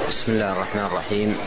بسم الله الرحمن الرحيم.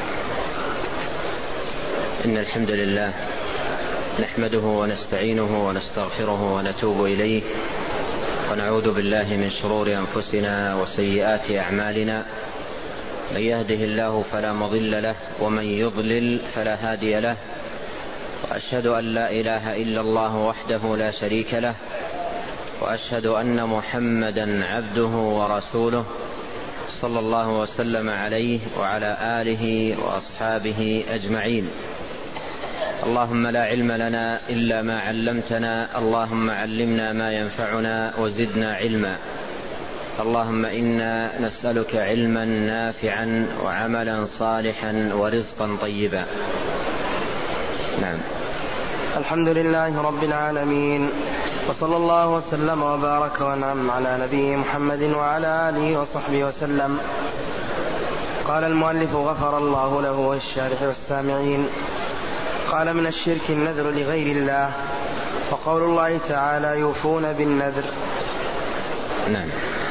إن الحمد لله نحمده ونستعينه ونستغفره ونتوب إليه، ونعوذ بالله من شرور أنفسنا وسيئات أعمالنا. من يهده الله فلا مضل له، ومن يضلل فلا هادي له. وأشهد أن لا إله إلا الله وحده لا شريك له، وأشهد أن محمدا عبده ورسوله، صلى الله وسلم عليه وعلى آله وأصحابه أجمعين. اللهم لا علم لنا إلا ما علمتنا، اللهم علمنا ما ينفعنا وزدنا علما. اللهم إنا نسألك علما نافعا وعملا صالحا ورزقا طيبا. نعم. الحمد لله رب العالمين، وصلى الله وسلم وبارك وانعم على نبيه محمد وعلى آله وصحبه وسلم. قال المؤلف غفر الله له والشارح والسامعين. قال: من الشرك النذر لغير الله، وقول الله تعالى: يوفون بالنذر. نعم.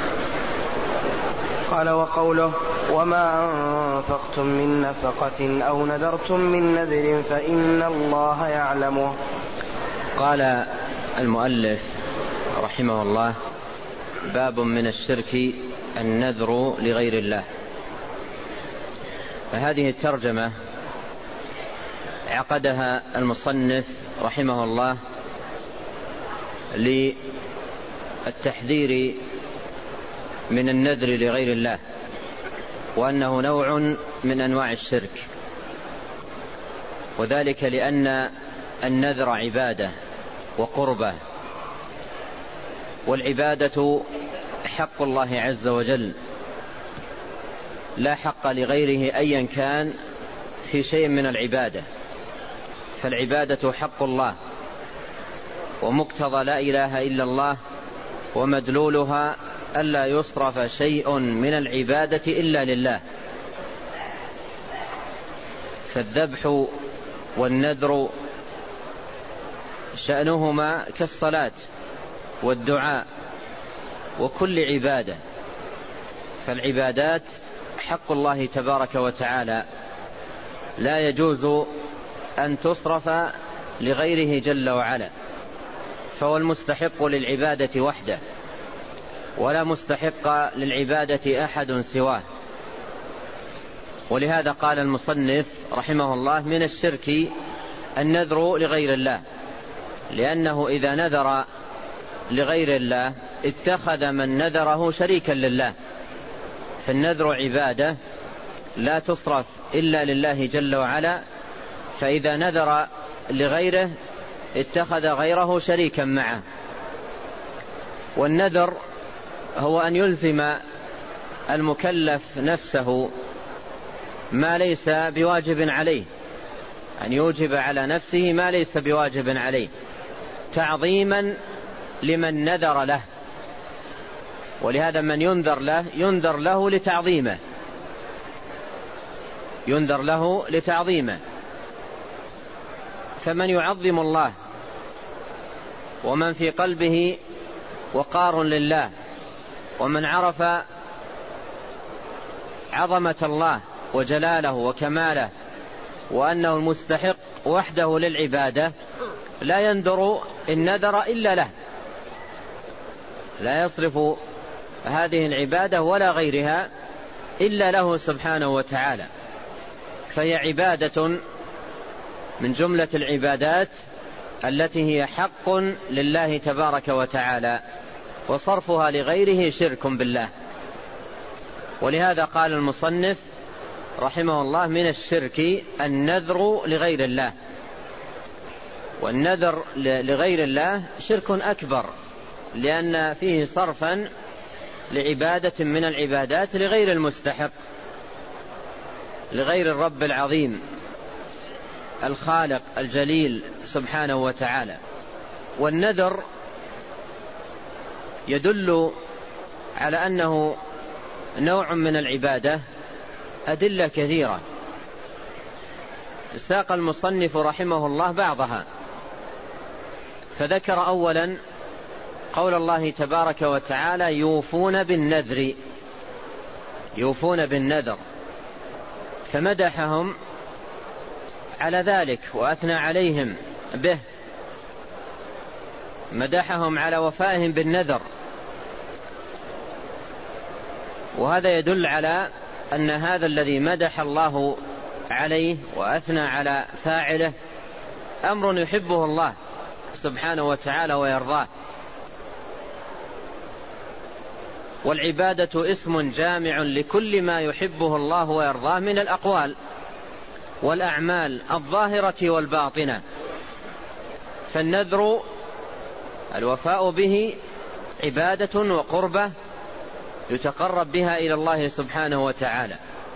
قال: وقوله: وما أنفقتم من نفقة أو نذرتم من نذر فإن الله يعلمه. قال المؤلف رحمه الله: باب من الشرك النذر لغير الله. فهذه الترجمة عقدها المصنف رحمه الله للتحذير من النذر لغير الله، وأنه نوع من أنواع الشرك، وذلك لأن النذر عبادة وقربة، والعبادة حق الله عز وجل، لا حق لغيره أيا كان في شيء من العبادة. فالعبادة حق الله، ومقتضى لا إله إلا الله ومدلولها ألا يصرف شيء من العبادة إلا لله. فالذبح والنذر شأنهما كالصلاة والدعاء وكل عبادة. فالعبادات حق الله تبارك وتعالى، لا يجوز أن تصرف لغيره جل وعلا، فهو المستحق للعبادة وحده، ولا مستحق للعبادة أحد سواه. ولهذا قال المصنف رحمه الله: من الشرك النذر لغير الله، لأنه إذا نذر لغير الله اتخذ من نذره شريكا لله. فالنذر عبادة لا تصرف إلا لله جل وعلا، فإذا نذر لغيره اتخذ غيره شريكا معه. والنذر هو أن يلزم المكلف نفسه ما ليس بواجب عليه، أن يوجب على نفسه ما ليس بواجب عليه، تعظيما لمن نذر له. ولهذا من ينذر له لتعظيمه، ينذر له لتعظيمه. فمن يعظم الله ومن في قلبه وقار لله، ومن عرف عظمة الله وجلاله وكماله وأنه المستحق وحده للعبادة، لا ينذر النذر إلا له، لا يصرف هذه العبادة ولا غيرها إلا له سبحانه وتعالى. فهي عبادة من جملة العبادات التي هي حق لله تبارك وتعالى، وصرفها لغيره شرك بالله. ولهذا قال المصنف رحمه الله: من الشرك النذر لغير الله. والنذر لغير الله شرك أكبر، لأن فيه صرفا لعبادة من العبادات لغير المستحق، لغير الرب العظيم الخالق الجليل سبحانه وتعالى. والنذر يدل على أنه نوع من العبادة أدلة كثيرة، ساق المصنف رحمه الله بعضها. فذكر أولا قول الله تبارك وتعالى: يوفون بالنذر. يوفون بالنذر، فمدحهم على ذلك وأثنى عليهم به، مدحهم على وفائهم بالنذر، وهذا يدل على أن هذا الذي مدح الله عليه وأثنى على فاعله أمر يحبه الله سبحانه وتعالى ويرضاه. والعبادة اسم جامع لكل ما يحبه الله ويرضاه من الأقوال والأعمال الظاهرة والباطنة، فالنذر الوفاء به عبادة وقربة يتقرب بها إلى الله سبحانه وتعالى.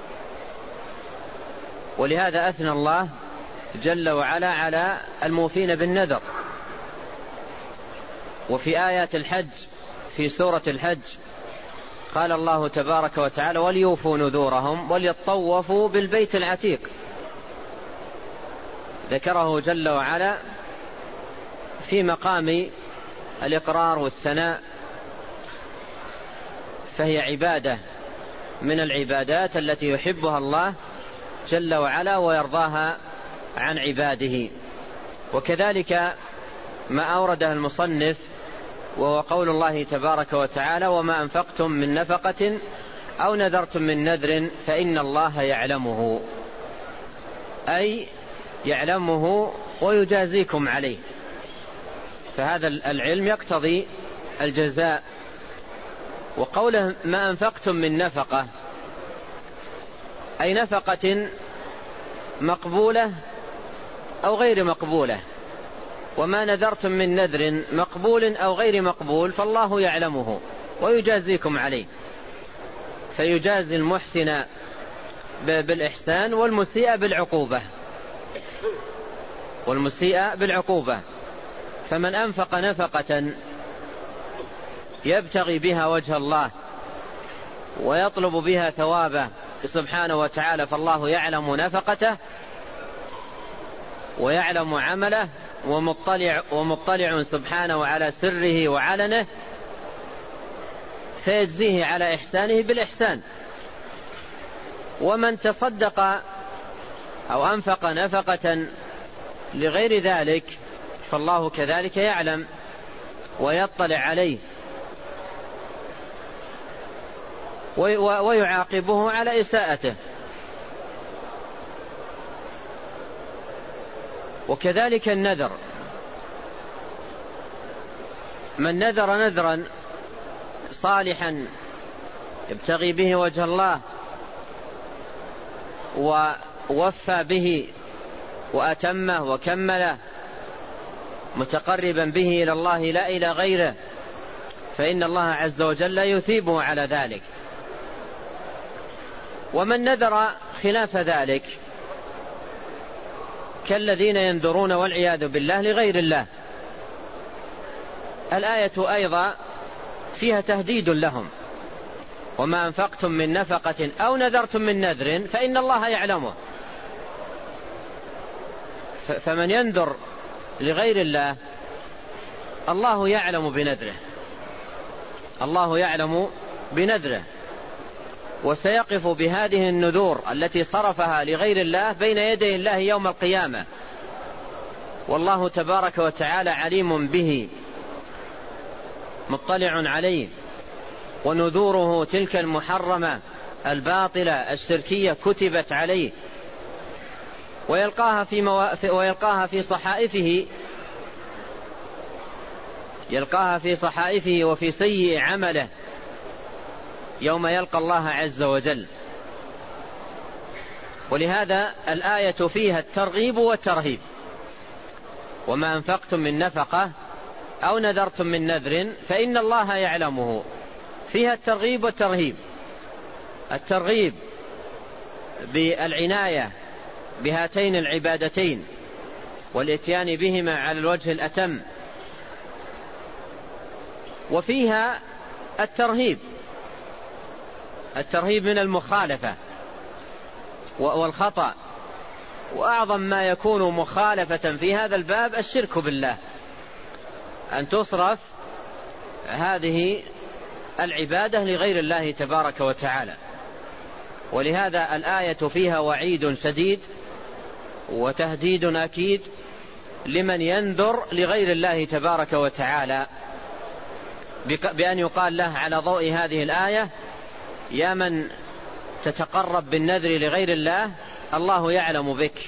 ولهذا أثنى الله جل وعلا على الموفين بالنذر. وفي آيات الحج في سورة الحج قال الله تبارك وتعالى: وليوفوا نذورهم وليطوفوا بالبيت العتيق. ذكره جل وعلا في مقام الإقرار والثناء، فهي عبادة من العبادات التي يحبها الله جل وعلا ويرضاها عن عباده. وكذلك ما أورده المصنف وهو قول الله تبارك وتعالى: وما أنفقتم من نفقة أو نذرتم من نذر فإن الله يعلمه، أي يعلمه ويجازيكم عليه. فهذا العلم يقتضي الجزاء. وقوله ما أنفقتم من نفقة أي نفقة مقبولة أو غير مقبولة، وما نذرتم من نذر مقبول أو غير مقبول فالله يعلمه ويجازيكم عليه، فيجازي المحسن بالإحسان والمسيء بالعقوبة. فمن أنفق نفقة يبتغي بها وجه الله ويطلب بها ثوابه سبحانه وتعالى فالله يعلم نفقته ويعلم عمله ومطلع سبحانه على سره وعلنه، فيجزيه على إحسانه بالإحسان. ومن تصدق أو أنفق نفقة لغير ذلك فالله كذلك يعلم ويطلع عليه ويعاقبه على إساءته. وكذلك النذر، من نذر نذرا صالحا يبتغي به وجه الله ووفى به وأتمه وكمله متقربا به إلى الله لا إلى غيره، فإن الله عز وجل يثيبه على ذلك. ومن نذر خلاف ذلك كالذين ينذرون والعياذ بالله لغير الله، الآية أيضا فيها تهديد لهم: وما أنفقتم من نفقة أو نذرتم من نذر فإن الله يعلمه. فمن ينذر لغير الله الله يعلم بنذره، الله يعلم بنذره، وسيقف بهذه النذور التي صرفها لغير الله بين يدي الله يوم القيامة، والله تبارك وتعالى عليم به مطلع عليه. ونذوره تلك المحرمة الباطلة الشركية كتبت عليه ويلقاها في صحائفه، يلقاها في صحائفه وفي سيء عمله يوم يلقى الله عز وجل. ولهذا الآية فيها الترغيب والترهيب: وما أنفقتم من نفقة أو نذرتم من نذر فإن الله يعلمه، فيها الترغيب والترهيب. الترغيب بالعناية بهاتين العبادتين والإتيان بهما على الوجه الأتم، وفيها الترهيب من المخالفة والخطأ. وأعظم ما يكون مخالفة في هذا الباب الشرك بالله، أن تصرف هذه العبادة لغير الله تبارك وتعالى. ولهذا الآية فيها وعيد شديد وتهديد أكيد لمن ينذر لغير الله تبارك وتعالى، بأن يقال له على ضوء هذه الآية: يا من تتقرب بالنذر لغير الله، الله يعلم بك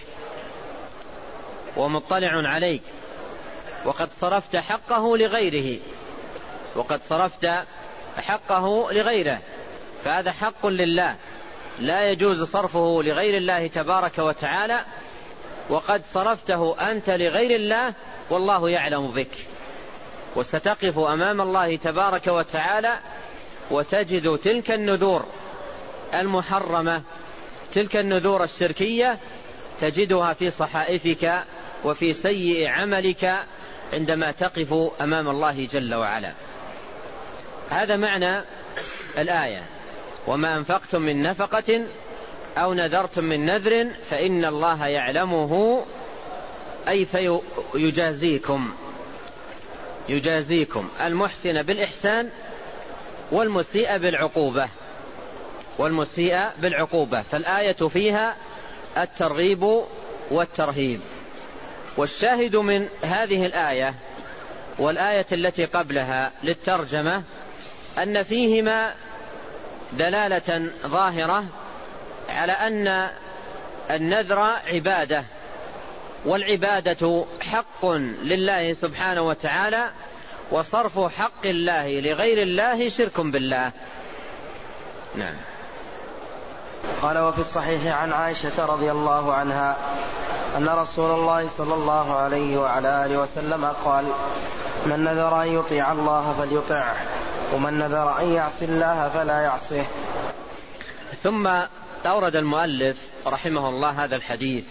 ومطلع عليك، وقد صرفت حقه لغيره، وقد صرفت حقه لغيره، فهذا حق لله لا يجوز صرفه لغير الله تبارك وتعالى، وقد صرفته أنت لغير الله والله يعلم بك. وستقف أمام الله تبارك وتعالى وتجد تلك النذور المحرمة، تلك النذور الشركية، تجدها في صحائفك وفي سيء عملك عندما تقف أمام الله جل وعلا. هذا معنى الآية: وما أنفقتم من نفقة أو نذرتم من نذر فإن الله يعلمه، أي فيجازيكم، يجازيكم المحسن بالإحسان والمسيء بالعقوبة، والمسيء بالعقوبة. فالآية فيها الترغيب والترهيب. والشاهد من هذه الآية والآية التي قبلها للترجمة أن فيهما دلالة ظاهرة على أن النذر عبادة، والعبادة حق لله سبحانه وتعالى، وصرف حق الله لغير الله شرك بالله. نعم. قال: وفي الصحيح عن عائشة رضي الله عنها أن رسول الله صلى الله عليه وعلى آله وسلم قال: من نذر أن يطيع الله فليطعه، ومن نذر أن يعصي الله فلا يعصيه. ثم أورد المؤلف رحمه الله هذا الحديث،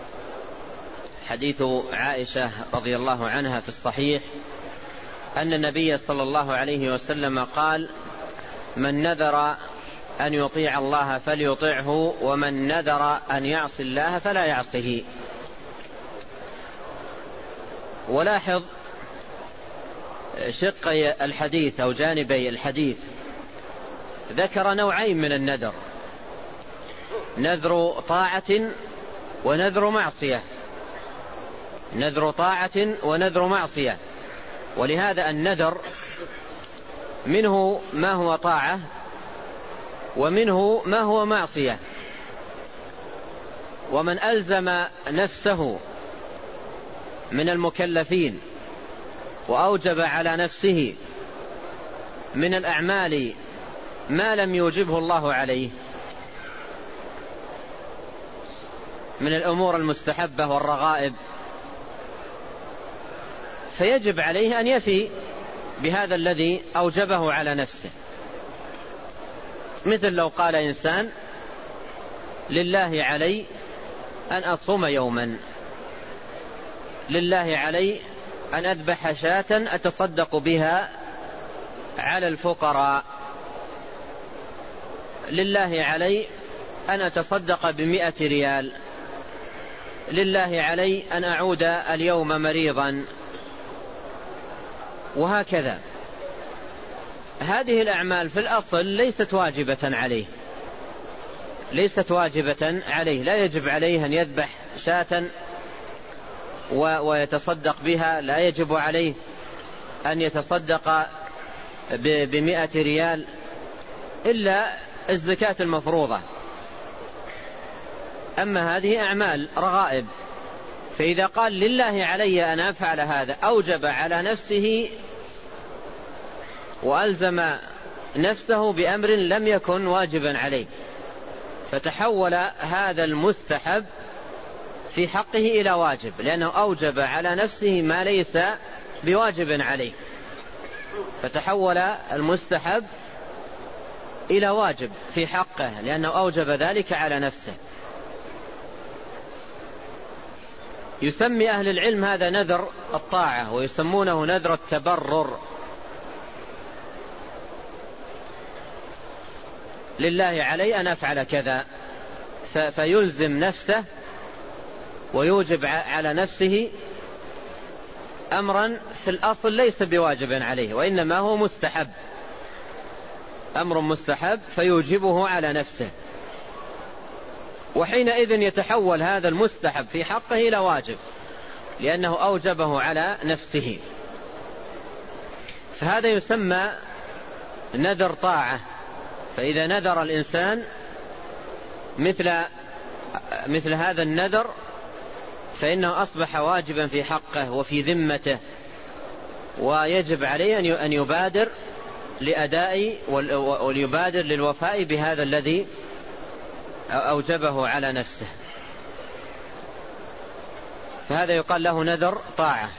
حديث عائشة رضي الله عنها في الصحيح أن النبي صلى الله عليه وسلم قال: من نذر أن يطيع الله فليطعه، ومن نذر أن يعصي الله فلا يعصه. ولاحظ شقي الحديث أو جانبي الحديث، ذكر نوعين من النذر: نذر طاعة ونذر معصية، نذر طاعة ونذر معصية. ولهذا النذر منه ما هو طاعة ومنه ما هو معصية. ومن ألزم نفسه من المكلفين وأوجب على نفسه من الأعمال ما لم يوجبه الله عليه من الأمور المستحبة والرغائب، فيجب عليه أن يفي بهذا الذي أوجبه على نفسه. مثل لو قال إنسان: لله علي أن أصوم يوما، لله علي أن أذبح شاة أتصدق بها على الفقراء، لله علي أن أتصدق ب100 ريال، لله علي أن أعود اليوم مريضا، وهكذا. هذه الأعمال في الأصل ليست واجبة عليه، ليست واجبة عليه، لا يجب عليه أن يذبح شاة ويتصدق بها، لا يجب عليه أن يتصدق ب100 ريال إلا الزكاة المفروضة. أما هذه أعمال رغائب، فإذا قال لله علي أن أفعل هذا أوجب على نفسه وألزم نفسه بأمر لم يكن واجبا عليه، فتحول هذا المستحب في حقه إلى واجب، لأنه أوجب على نفسه ما ليس بواجب عليه، فتحول المستحب إلى واجب في حقه لأنه أوجب ذلك على نفسه. يسمي أهل العلم هذا نذر الطاعة، ويسمونه نذر التبرر. لله علي أن أفعل كذا، فيلزم نفسه ويوجب على نفسه أمرا في الأصل ليس بواجب عليه، وإنما هو مستحب، أمر مستحب فيوجبه على نفسه. وحينئذ يتحول هذا المستحب في حقه إلى واجب، لأنه أوجبه على نفسه. فهذا يسمى نذر طاعة. فإذا نذر الإنسان مثل هذا النذر فإنه أصبح واجبا في حقه وفي ذمته، ويجب عليه أن يبادر لأداء وليبادر للوفاء بهذا الذي أوجبه على نفسه. فهذا يقال له نذر طاعة.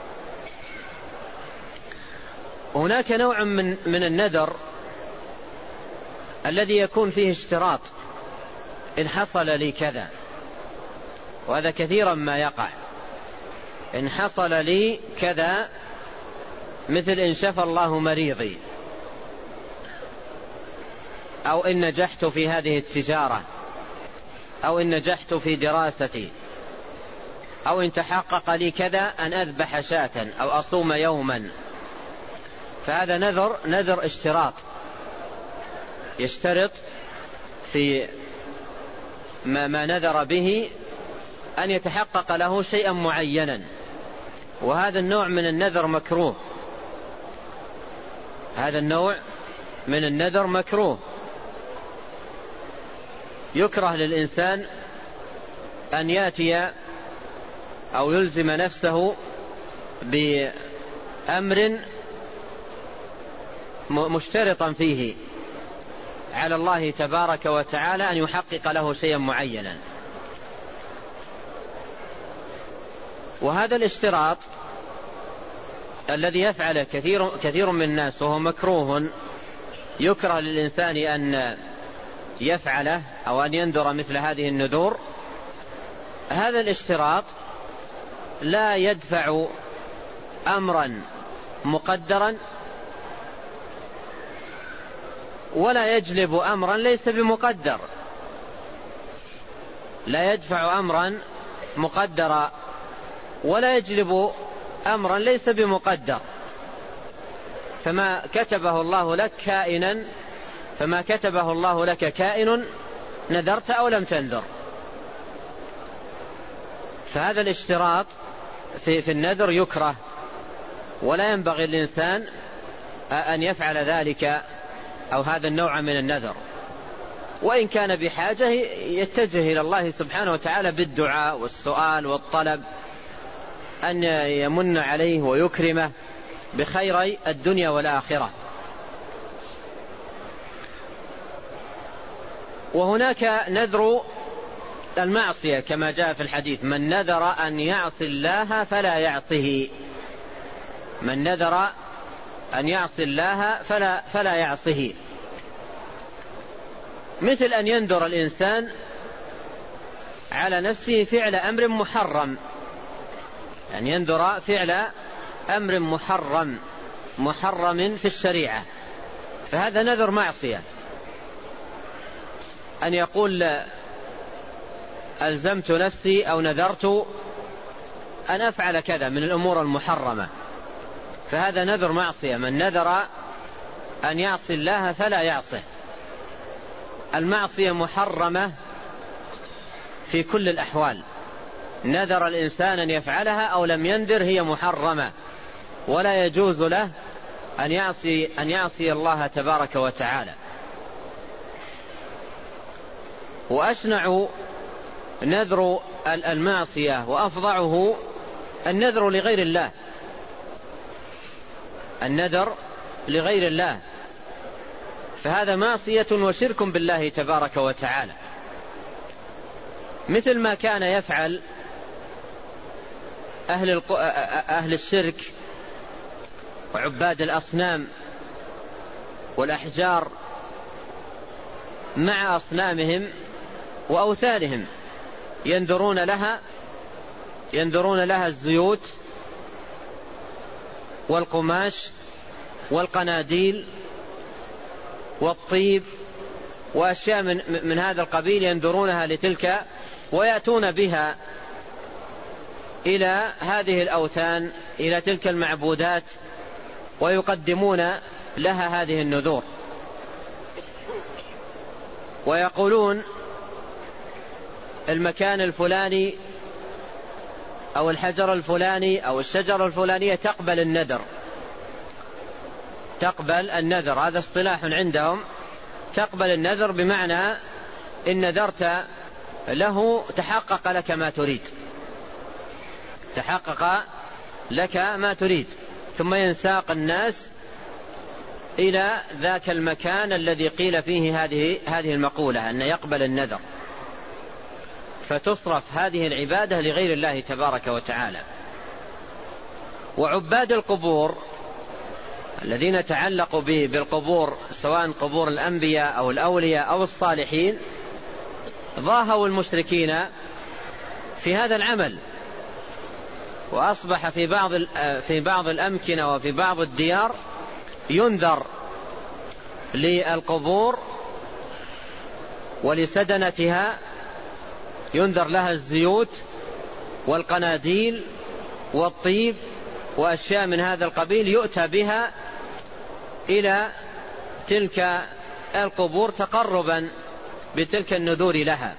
هناك نوع من النذر الذي يكون فيه اشتراط: إن حصل لي كذا، وهذا كثيرا ما يقع. إن حصل لي كذا، مثل إن شفى الله مريضي، أو إن نجحت في هذه التجارة، أو إن نجحت في دراستي، أو إن تحقق لي كذا أن أذبح شاة أو أصوم يوما. فهذا نذر اشتراط، يشترط في ما نذر به أن يتحقق له شيئا معينا، وهذا النوع من النذر مكروه. هذا النوع من النذر مكروه. يكره للإنسان أن يأتي أو يلزم نفسه بأمر مشترطا فيه على الله تبارك وتعالى أن يحقق له شيئا معينا. وهذا الاشتراط الذي يفعله كثير من الناس وهو مكروه، يكره للإنسان أن يفعله أو أن ينذر مثل هذه النذور. هذا الاشتراط لا يدفع أمرا مقدرا ولا يجلب أمرا ليس بمقدر. لا يدفع أمرا مقدرا ولا يجلب أمرا ليس بمقدر. فما كتبه الله لك كائن نذرت أو لم تنذر. فهذا الاشتراط في النذر يكره، ولا ينبغي للإنسان أن يفعل ذلك أو هذا النوع من النذر. وإن كان بحاجة يتجه إلى الله سبحانه وتعالى بالدعاء والسؤال والطلب أن يمن عليه ويكرمه بخير الدنيا والآخرة. وهناك نذر المعصية كما جاء في الحديث: من نذر أن يعصي الله فلا يعصه. من نذر أن يعصي الله فلا يعصه. مثل أن ينذر الإنسان على نفسه فعل أمر محرم، يعني ينذر فعل أمر محرم في الشريعة، فهذا نذر معصية. أن يقول ألزمت نفسي أو نذرت أن أفعل كذا من الأمور المحرمة، فهذا نذر معصية. من نذر أن يعصي الله فلا يعصه. المعصية محرمة في كل الأحوال، نذر الإنسان أن يفعلها أو لم ينذر هي محرمة، ولا يجوز له أن يعصي الله تبارك وتعالى. وأشنع نذر المعصية وأفظعه النذر لغير الله. النذر لغير الله، فهذا معصية وشرك بالله تبارك وتعالى، مثل ما كان يفعل أهل الشرك وعباد الأصنام والأحجار مع أصنامهم وأوثانهم، ينذرون لها الزيوت والقماش والقناديل والطيب وأشياء من هذا القبيل، ينذرونها لتلك ويأتون بها إلى هذه الأوثان، إلى تلك المعبودات، ويقدمون لها هذه النذور، ويقولون المكان الفلاني أو الحجر الفلاني أو الشجرة الفلانية تقبل النذر، تقبل النذر، هذا اصطلاح عندهم. تقبل النذر بمعنى إن نذرت له تحقق لك ما تريد، تحقق لك ما تريد. ثم ينساق الناس إلى ذاك المكان الذي قيل فيه هذه المقولة أن يقبل النذر، فتصرف هذه العبادة لغير الله تبارك وتعالى. وعباد القبور الذين تعلقوا بالقبور سواء قبور الأنبياء أو الأولياء أو الصالحين ضاهوا المشركين في هذا العمل، وأصبح في بعض الأمكنة وفي بعض الديار ينذر للقبور ولسدنتها، ينذر لها الزيوت والقناديل والطيب وأشياء من هذا القبيل، يؤتى بها إلى تلك القبور تقربا بتلك النذور لها.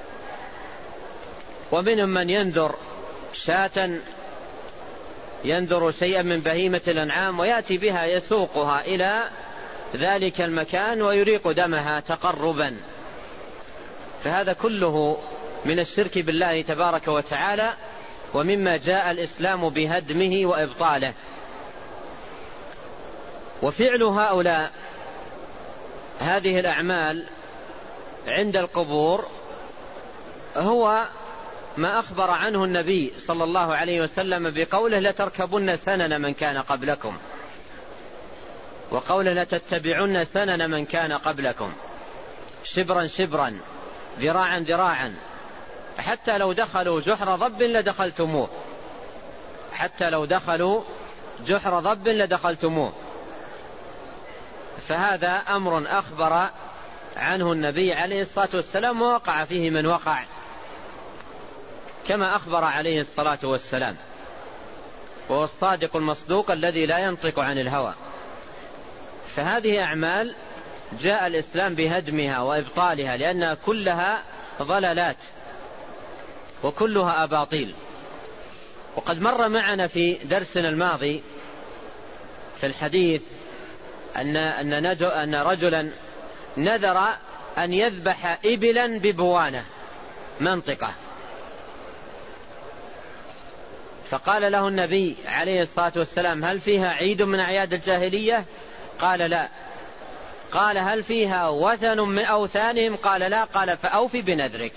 ومنهم من ينذر شاة، ينذر شيئا من بهيمة الأنعام ويأتي بها يسوقها إلى ذلك المكان ويريق دمها تقربا. فهذا كله من الشرك بالله تبارك وتعالى، ومما جاء الإسلام بهدمه وإبطاله. وفعل هؤلاء هذه الأعمال عند القبور هو ما أخبر عنه النبي صلى الله عليه وسلم بقوله لتركبن سنن من كان قبلكم، وقوله لتتبعن سنن من كان قبلكم شبرا شبرا ذراعا ذراعا حتى لو دخلوا جحر ضب لدخلتموه، حتى لو دخلوا جحر ضب لدخلتموه. فهذا أمر أخبر عنه النبي عليه الصلاة والسلام ووقع فيه من وقع كما أخبر عليه الصلاة والسلام، وهو الصادق المصدوق الذي لا ينطق عن الهوى. فهذه أعمال جاء الإسلام بهدمها وإبطالها، لأنها كلها ضلالات وكلها أباطيل. وقد مر معنا في درسنا الماضي في الحديث أن رجلا نذر أن يذبح إبلا ببوانة منطقة، فقال له النبي عليه الصلاة والسلام هل فيها عيد من أعياد الجاهلية؟ قال لا. قال هل فيها وثن من أوثانهم؟ قال لا. قال فأوفي بنذرك،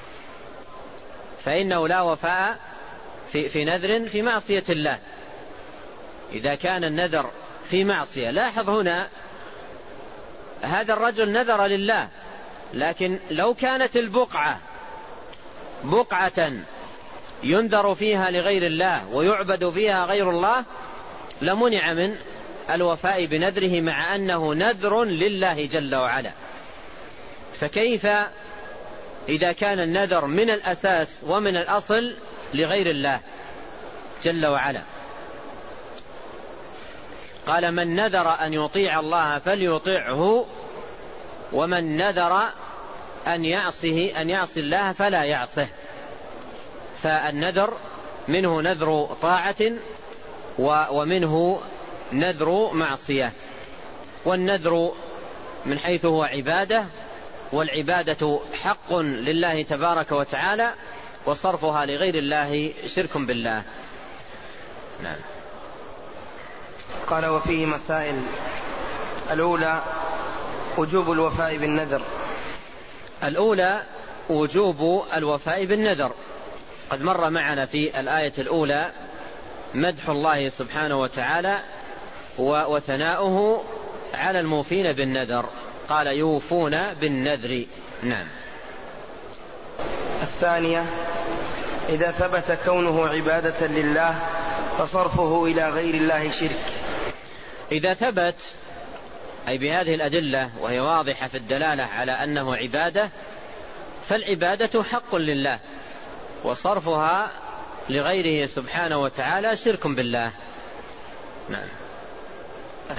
فإنه لا وفاء في نذر في معصية الله. إذا كان النذر في معصية، لاحظ هنا هذا الرجل نذر لله، لكن لو كانت البقعة بقعة ينذر فيها لغير الله ويعبد فيها غير الله لمنع من الوفاء بنذره، مع أنه نذر لله جل وعلا. فكيف إذا كان النذر من الأساس ومن الأصل لغير الله جل وعلا؟ قال من نذر أن يطيع الله فليطيعه، ومن نذر أن يعصي الله فلا يعصه. فالنذر منه نذر طاعة ومنه نذر معصية. والنذر من حيث هو عبادة، والعبادة حق لله تبارك وتعالى، وصرفها لغير الله شرك بالله. نعم. قال وفيه مسائل. الأولى وجوب الوفاء بالنذر. الأولى وجوب الوفاء بالنذر. قد مر معنا في الآية الأولى مدح الله سبحانه وتعالى وثناؤه على الموفين بالنذر، قال يوفون بالنذر. نعم. الثانية إذا ثبت كونه عبادة لله فصرفه إلى غير الله شرك. إذا ثبت أي بهذه الأدلة وهي واضحة في الدلالة على أنه عبادة، فالعبادة حق لله، وصرفها لغيره سبحانه وتعالى شرك بالله. نعم.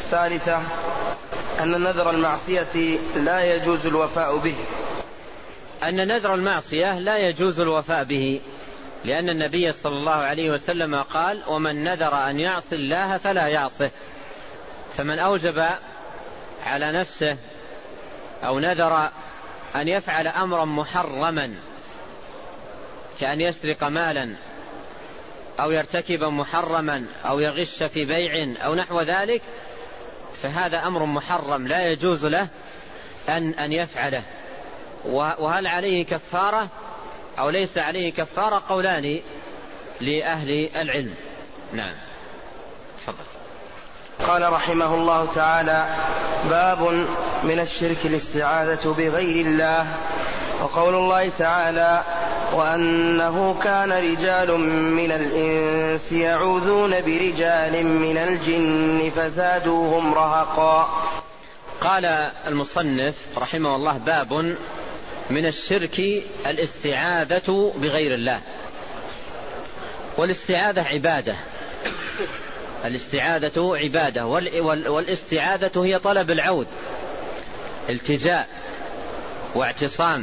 الثالثة أن نذر المعصية لا يجوز الوفاء به. أن نذر المعصية لا يجوز الوفاء به، لأن النبي صلى الله عليه وسلم قال: ومن نذر أن يعصي الله فلا يعصه. فمن أوجب على نفسه أو نذر أن يفعل أمرا محرما كأن يسرق مالا أو يرتكب محرما أو يغش في بيع أو نحو ذلك، فهذا أمر محرم لا يجوز له أن يفعله. وهل عليه كفارة أو ليس عليه كفارة؟ قولان لأهل العلم. نعم، تفضل. قال رحمه الله تعالى: باب من الشرك الاستعاذة بغير الله. وقول الله تعالى: وأنه كان رجال من الإنس يعوذون برجال من الجن فزادوهم رهقا. قال المصنف رحمه الله: باب من الشرك الاستعاذة بغير الله. والاستعاذة عبادة، الاستعاذة عبادة، والاستعاذة هي طلب العود، التجاء واعتصام.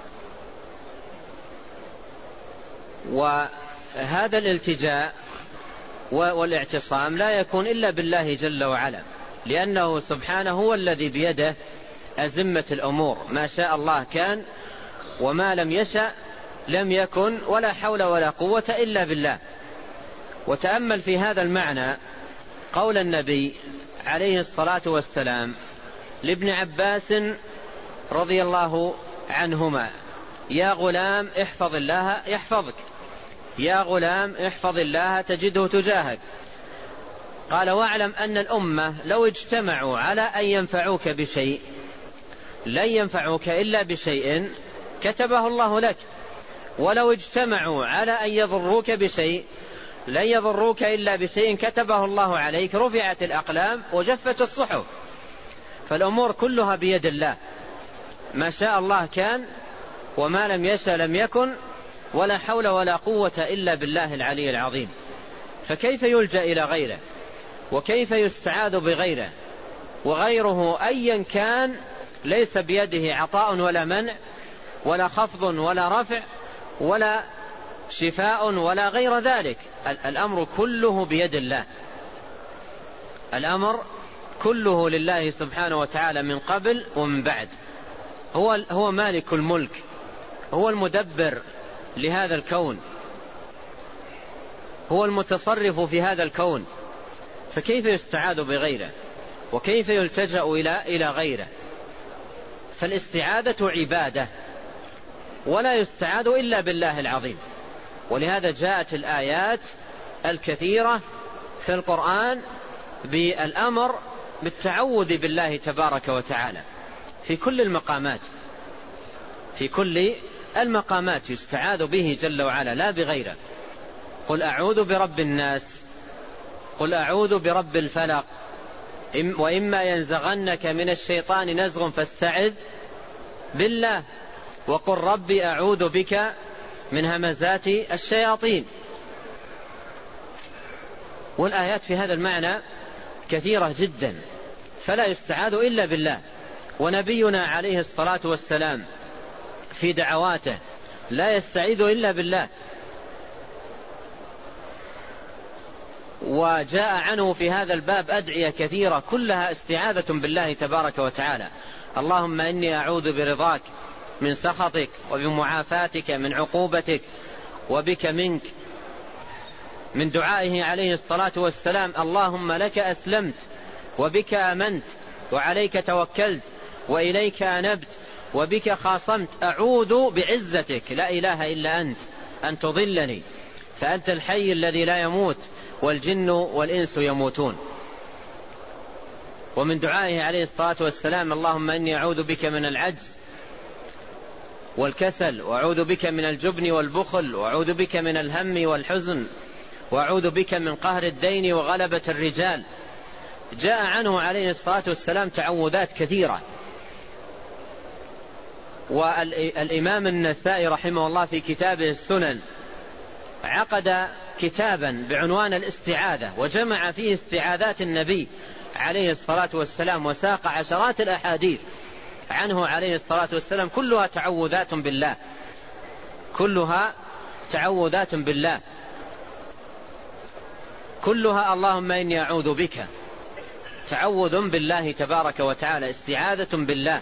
وهذا الالتجاء والاعتصام لا يكون إلا بالله جل وعلا، لأنه سبحانه هو الذي بيده أزمة الأمور، ما شاء الله كان وما لم يشأ لم يكن، ولا حول ولا قوة إلا بالله. وتأمل في هذا المعنى قول النبي عليه الصلاة والسلام لابن عباس رضي الله عنهما: يا غلام احفظ الله يحفظك، يا غلام احفظ الله تجده تجاهك. قال: واعلم أن الأمة لو اجتمعوا على أن ينفعوك بشيء لن ينفعوك إلا بشيء كتبه الله لك، ولو اجتمعوا على أن يضروك بشيء لن يضروك إلا بشيء كتبه الله عليك، رفعت الأقلام وجفت الصحف. فالأمور كلها بيد الله، ما شاء الله كان وما لم يشأ لم يكن، ولا حول ولا قوة إلا بالله العلي العظيم. فكيف يلجأ إلى غيره؟ وكيف يستعاذ بغيره؟ وغيره أيا كان ليس بيده عطاء ولا منع ولا خفض ولا رفع ولا شفاء ولا غير ذلك. الأمر كله بيد الله، الأمر كله لله سبحانه وتعالى من قبل ومن بعد. هو مالك الملك، هو المدبر لهذا الكون، هو المتصرف في هذا الكون. فكيف يستعاذ بغيره؟ وكيف يلتجأ إلى غيره؟ فالاستعاذة عبادة، ولا يستعاذ إلا بالله العظيم. ولهذا جاءت الآيات الكثيرة في القرآن بالأمر بالتعوذ بالله تبارك وتعالى في كل المقامات، في كل المقامات يستعاذ به جل وعلا لا بغيره. قل أعوذ برب الناس، قل أعوذ برب الفلق، وإما ينزغنك من الشيطان نزغ فاستعذ بالله، وقل ربي أعوذ بك من همزات الشياطين. والآيات في هذا المعنى كثيرة جدا، فلا يستعاذ إلا بالله. ونبينا عليه الصلاة والسلام في دعواته لا يستعيذ إلا بالله. وجاء عنه في هذا الباب أدعية كثيرة كلها استعاذة بالله تبارك وتعالى: اللهم إني أعوذ برضاك من سخطك، وبمعافاتك من عقوبتك، وبك منك. من دعائه عليه الصلاة والسلام: اللهم لك أسلمت وبك آمنت وعليك توكلت وإليك أنبت وبك خاصمت، أعوذ بعزتك لا إله إلا أنت أن تضلني، فأنت الحي الذي لا يموت والجن والإنس يموتون. ومن دعائه عليه الصلاة والسلام: اللهم إني أعوذ بك من العجز والكسل، وأعوذ بك من الجبن والبخل، وأعوذ بك من الهم والحزن، وأعوذ بك من قهر الدين وغلبة الرجال. جاء عنه عليه الصلاة والسلام تعوذات كثيرة. والإمام النسائي رحمه الله في كتابه السنن عقد كتابا بعنوان الاستعاذة، وجمع فيه استعاذات النبي عليه الصلاة والسلام، وساق عشرات الأحاديث عنه عليه الصلاة والسلام كلها تعوذات بالله، كلها تعوذات بالله، كلها اللهم إني أعوذ بك، تعوذ بالله تبارك وتعالى، استعاذة بالله.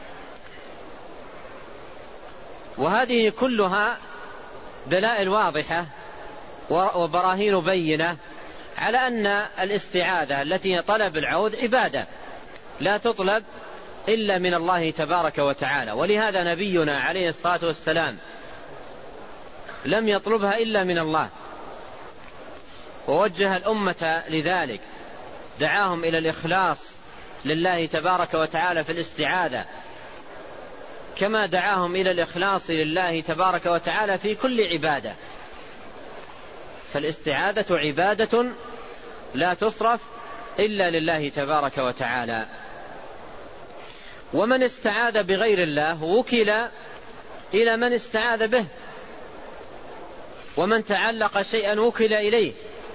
وهذه كلها دلائل واضحة وبراهين بينة على أن الاستعاذة التي هي طلب العوذ عبادة لا تطلب إلا من الله تبارك وتعالى. ولهذا نبينا عليه الصلاة والسلام لم يطلبها إلا من الله، ووجه الأمة لذلك، دعاهم إلى الإخلاص لله تبارك وتعالى في الاستعاذة، كما دعاهم إلى الإخلاص لله تبارك وتعالى في كل عبادة. فالاستعاذة عبادة لا تصرف إلا لله تبارك وتعالى. ومن استعاذ بغير الله وكل إلى من استعاذ به، ومن تعلق شيئا وكل إليه.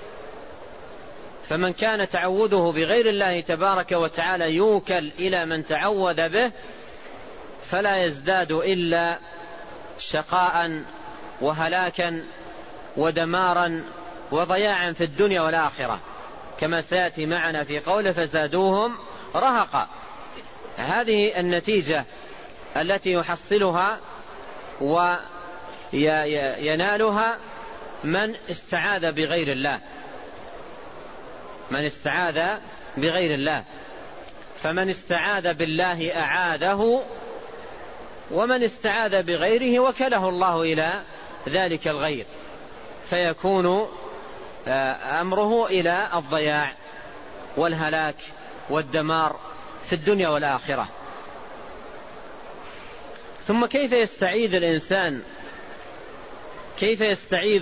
فمن كان تعوذه بغير الله تبارك وتعالى يوكل إلى من تعوذ به، فلا يزداد إلا شقاء وهلاكا ودمارا وضياعا في الدنيا والآخرة، كما سيأتي معنا في قوله فزادوهم رهقا. هذه النتيجة التي يحصلها وينالها من استعاذ بغير الله، من استعاذ بغير الله. فمن استعاذ بالله أعاذه، ومن استعاذ بغيره وكله الله إلى ذلك الغير، فيكون أمره إلى الضياع والهلاك والدمار في الدنيا والآخرة. ثم كيف يستعيذ الإنسان؟ كيف يستعيذ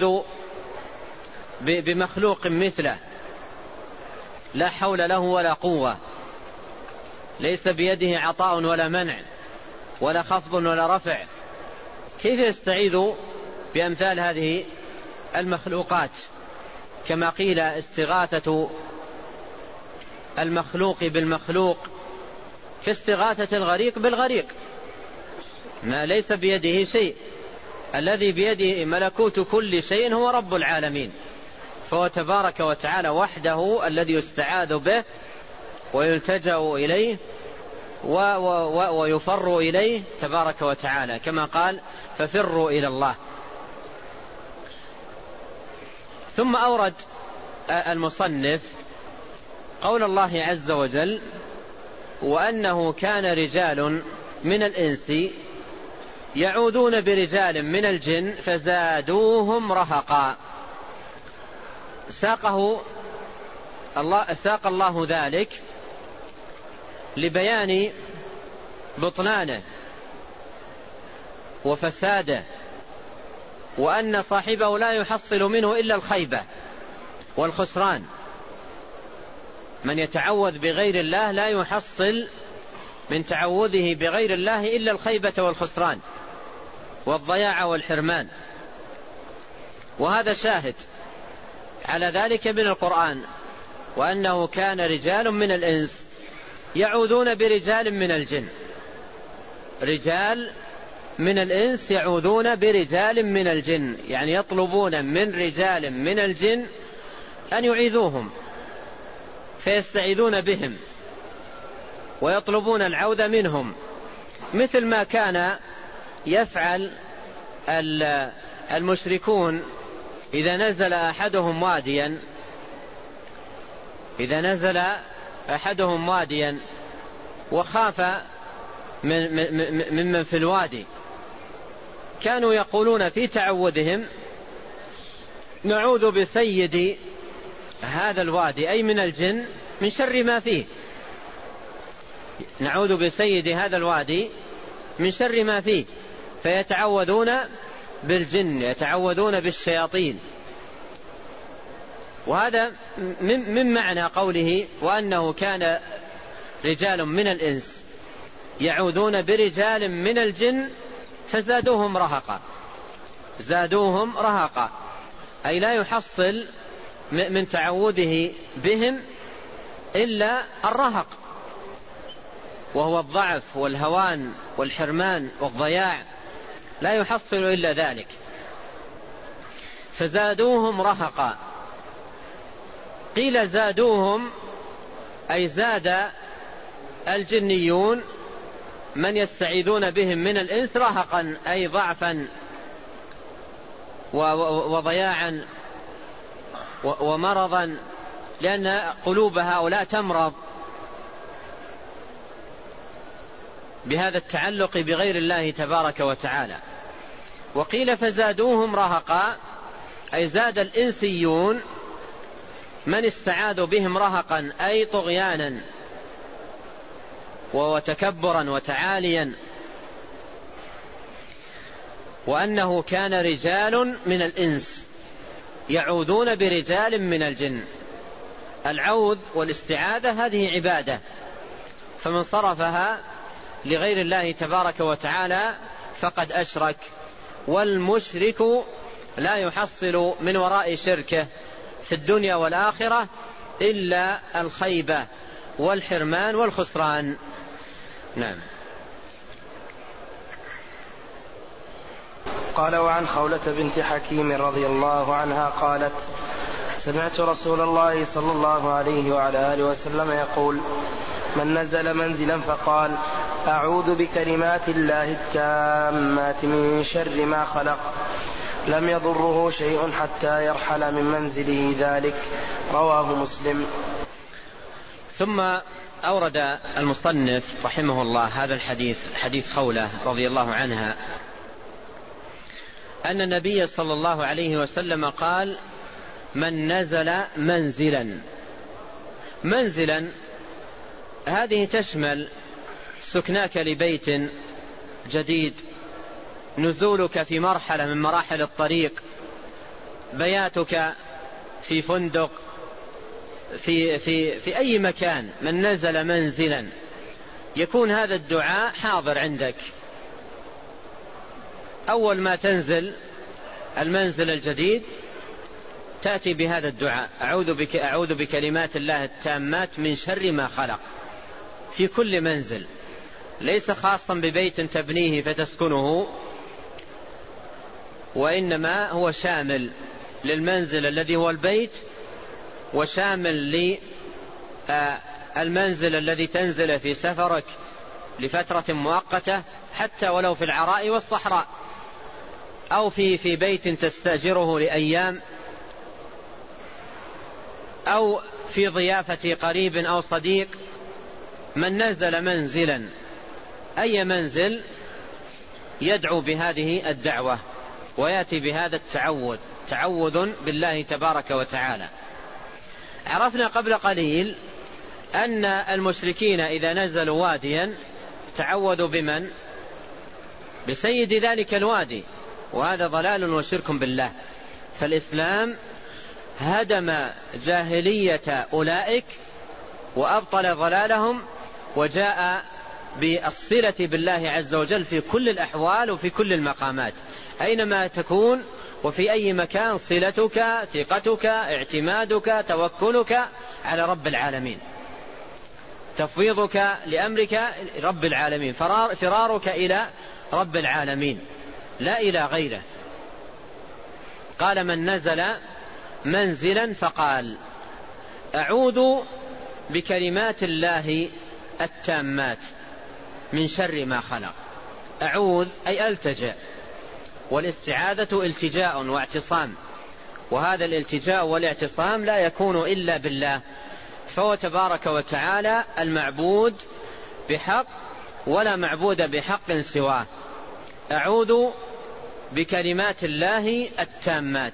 بمخلوق مثله لا حول له ولا قوة، ليس بيده عطاء ولا منع ولا خفض ولا رفع؟ كيف يستعيذ بأمثال هذه المخلوقات؟ كما قيل استغاثة المخلوق بالمخلوق كاستغاثة الغريق بالغريق، ما ليس بيده شيء، الذي بيده ملكوت كل شيء هو رب العالمين، فهو تبارك وتعالى وحده الذي يستعاذ به ويلتجأ إليه ويفر إليه تبارك وتعالى، كما قال ففروا إلى الله. ثم أورد المصنف قول الله عز وجل وأنه كان رجال من الإنس يعوذون برجال من الجن فزادوهم رهقا. ساق الله ذلك لبيان بطلانه وفساده، وأن صاحبه لا يحصل منه إلا الخيبة والخسران. من يتعوذ بغير الله لا يحصل من تعوذه بغير الله إلا الخيبة والخسران والضياع والحرمان. وهذا شاهد على ذلك من القرآن، وأنه كان رجال من الإنس يعوذون برجال من الجن. رجال من الإنس يعوذون برجال من الجن، يعني يطلبون من رجال من الجن أن يعيذوهم، فيستعيذون بهم ويطلبون العوذ منهم، مثل ما كان يفعل المشركون إذا نزل أحدهم واديا وخاف ممن في الوادي، كانوا يقولون في تعوذهم نعوذ بسيد هذا الوادي، أي من الجن، من شر ما فيه. نعوذ بسيد هذا الوادي من شر ما فيه، فيتعوذون بالجن، يتعوذون بالشياطين. وهذا من معنى قوله وأنه كان رجال من الإنس يعوذون برجال من الجن فزادوهم رهقا. زادوهم رهقا أي لا يحصل من تعوذه بهم إلا الرهق، وهو الضعف والهوان والحرمان والضياع، لا يحصل إلا ذلك. فزادوهم رهقا. قيل زادوهم أي زاد الجنيون من يستعيذون بهم من الإنس رهقا، أي ضعفا وضياعا ومرضا، لأن قلوب هؤلاء تمرض بهذا التعلق بغير الله تبارك وتعالى. وقيل فزادوهم رهقا أي زاد الإنسيون من استعاذوا بهم رهقا، أي طغيانا وتكبرا وتعاليا. وأنه كان رجال من الإنس يعوذون برجال من الجن. العوذ والاستعاذة هذه عبادة، فمن صرفها لغير الله تبارك وتعالى فقد أشرك، والمشرك لا يحصل من وراء شركه في الدنيا والآخرة إلا الخيبة والحرمان والخسران. نعم. قال: وعن خولة بنت حكيم رضي الله عنها قالت: سمعت رسول الله صلى الله عليه وعلى آله وسلم يقول: من نزل منزلا فقال: أعوذ بكلمات الله التامات من شر ما خلق، لم يضره شيء حتى يرحل من منزله ذلك. رواه مسلم. ثم أورد المصنف رحمه الله هذا الحديث، حديث خولة رضي الله عنها، أن النبي صلى الله عليه وسلم قال: من نزل منزلا هذه تشمل سكناك لبيت جديد، نزولك في مرحلة من مراحل الطريق، بياتك في فندق، في أي مكان. من نزل منزلا يكون هذا الدعاء حاضر عندك. أول ما تنزل المنزل الجديد تأتي بهذا الدعاء: أعوذ بكلمات الله التامات من شر ما خلق. في كل منزل، ليس خاصا ببيت تبنيه فتسكنه، وإنما هو شامل للمنزل الذي هو البيت، وشامل للمنزل الذي تنزل في سفرك لفترة مؤقتة، حتى ولو في العراء والصحراء، أو في بيت تستأجره لأيام، أو في ضيافة قريب أو صديق. من نزل منزلا، أي منزل، يدعو بهذه الدعوة ويأتي بهذا تعوذ بالله تبارك وتعالى. عرفنا قبل قليل أن المشركين إذا نزلوا واديا تعوذوا بمن؟ بسيد ذلك الوادي، وهذا ضلال وشرك بالله. فالإسلام هدم جاهلية أولئك وأبطل ضلالهم، وجاء بالصلة بالله عز وجل في كل الأحوال وفي كل المقامات، أينما تكون وفي أي مكان. صلتك، ثقتك، اعتمادك، توكلك على رب العالمين، تفويضك لأمرك رب العالمين، فرارك إلى رب العالمين لا إلى غيره. قال: من نزل منزلا فقال: أعوذ بكلمات الله التامات من شر ما خلق. أعوذ أي ألتجأ، والاستعاذة التجاء واعتصام، وهذا الالتجاء والاعتصام لا يكون إلا بالله، فهو تبارك وتعالى المعبود بحق، ولا معبود بحق سواه. أعوذ بكلمات الله التامات،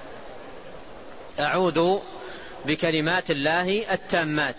أعوذ بكلمات الله التامات.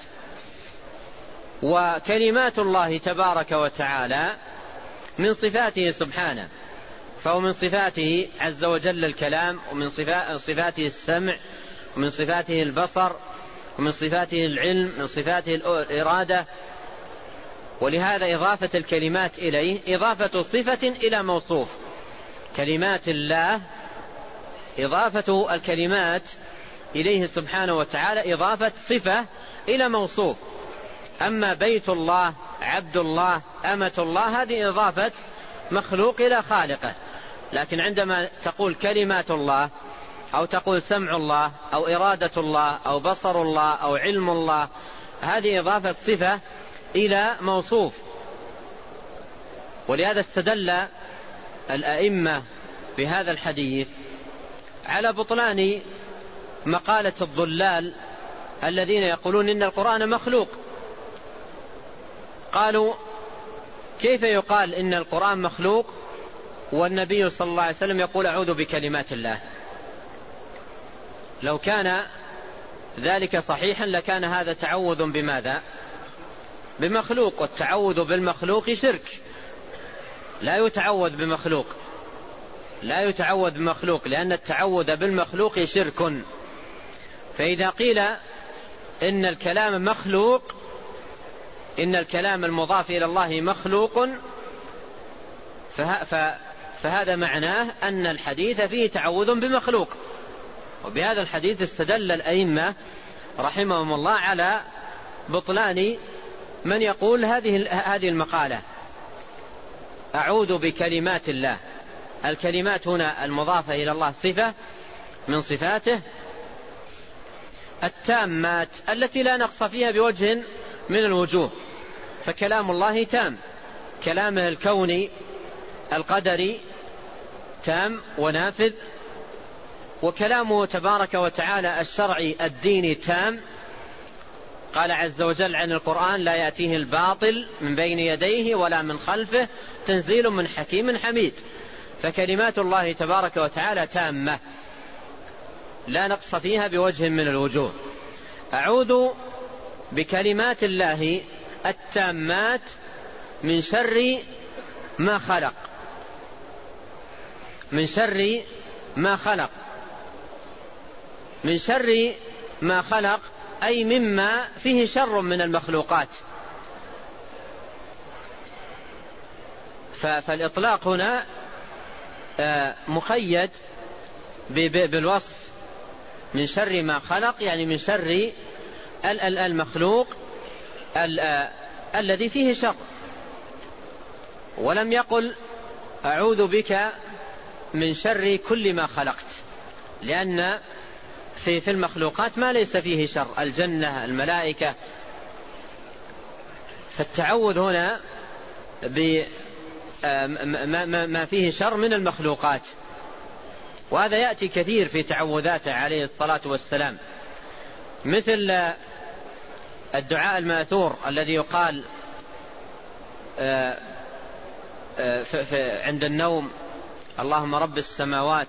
وكلمات الله تبارك وتعالى من صفاته سبحانه، فهو من صفاته عز وجل الكلام، ومن صفاته السمع، ومن صفاته البصر، ومن صفاته العلم، من صفاته الإرادة. ولهذا إضافة الكلمات إليه إضافة صفة إلى موصوف. كلمات الله إضافة الكلمات إليه سبحانه وتعالى إضافة صفة إلى موصوف. أما بيت الله عبد الله، أمة الله، هذه إضافة مخلوق إلى خالقه. لكن عندما تقول كلمات الله أو تقول سمع الله أو إرادة الله أو بصر الله أو علم الله، هذه إضافة صفة إلى موصوف. ولهذا استدل الأئمة بهذا الحديث على بطلان مقالة الضلال الذين يقولون إن القرآن مخلوق. قالوا: كيف يقال إن القرآن مخلوق والنبي صلى الله عليه وسلم يقول أعوذ بكلمات الله؟ لو كان ذلك صحيحا لكان هذا تعوذ بماذا؟ بمخلوق، والتعوذ بالمخلوق شرك. لا يتعوذ بمخلوق، لا يتعوذ بمخلوق، لأن التعوذ بالمخلوق شرك. فإذا قيل إن الكلام مخلوق، إن الكلام المضاف إلى الله مخلوق، فهذا معناه أن الحديث فيه تعوذ بمخلوق. وبهذا الحديث استدل الأئمة رحمهم الله على بطلان من يقول هذه المقالة: أعوذ بكلمات الله. الكلمات هنا المضافة إلى الله صفة من صفاته التامات التي لا نقص فيها بوجه من الوجوه. فكلام الله تام، كلامه الكوني القدري تام ونافذ، وكلامه تبارك وتعالى الشرعي الديني تام. قال عز وجل عن القرآن: لا يأتيه الباطل من بين يديه ولا من خلفه تنزيل من حكيم حميد. فكلمات الله تبارك وتعالى تامة لا نقص فيها بوجه من الوجوه. أعوذ بكلمات الله التامات من شر ما خلق، من شر ما خلق، من شر ما خلق أي مما فيه شر من المخلوقات. فالإطلاق هنا مقيد بالوصف من شر ما خلق، يعني من شر المخلوق الذي فيه شر. ولم يقل أعوذ بك من شر كل ما خلقت، لأن في المخلوقات ما ليس فيه شر، الجنة، الملائكة. فالتعوذ هنا بما فيه شر من المخلوقات، وهذا يأتي كثير في تعوذاته عليه الصلاة والسلام، مثل الدعاء المأثور الذي يقال عند النوم: اللهم رب السماوات،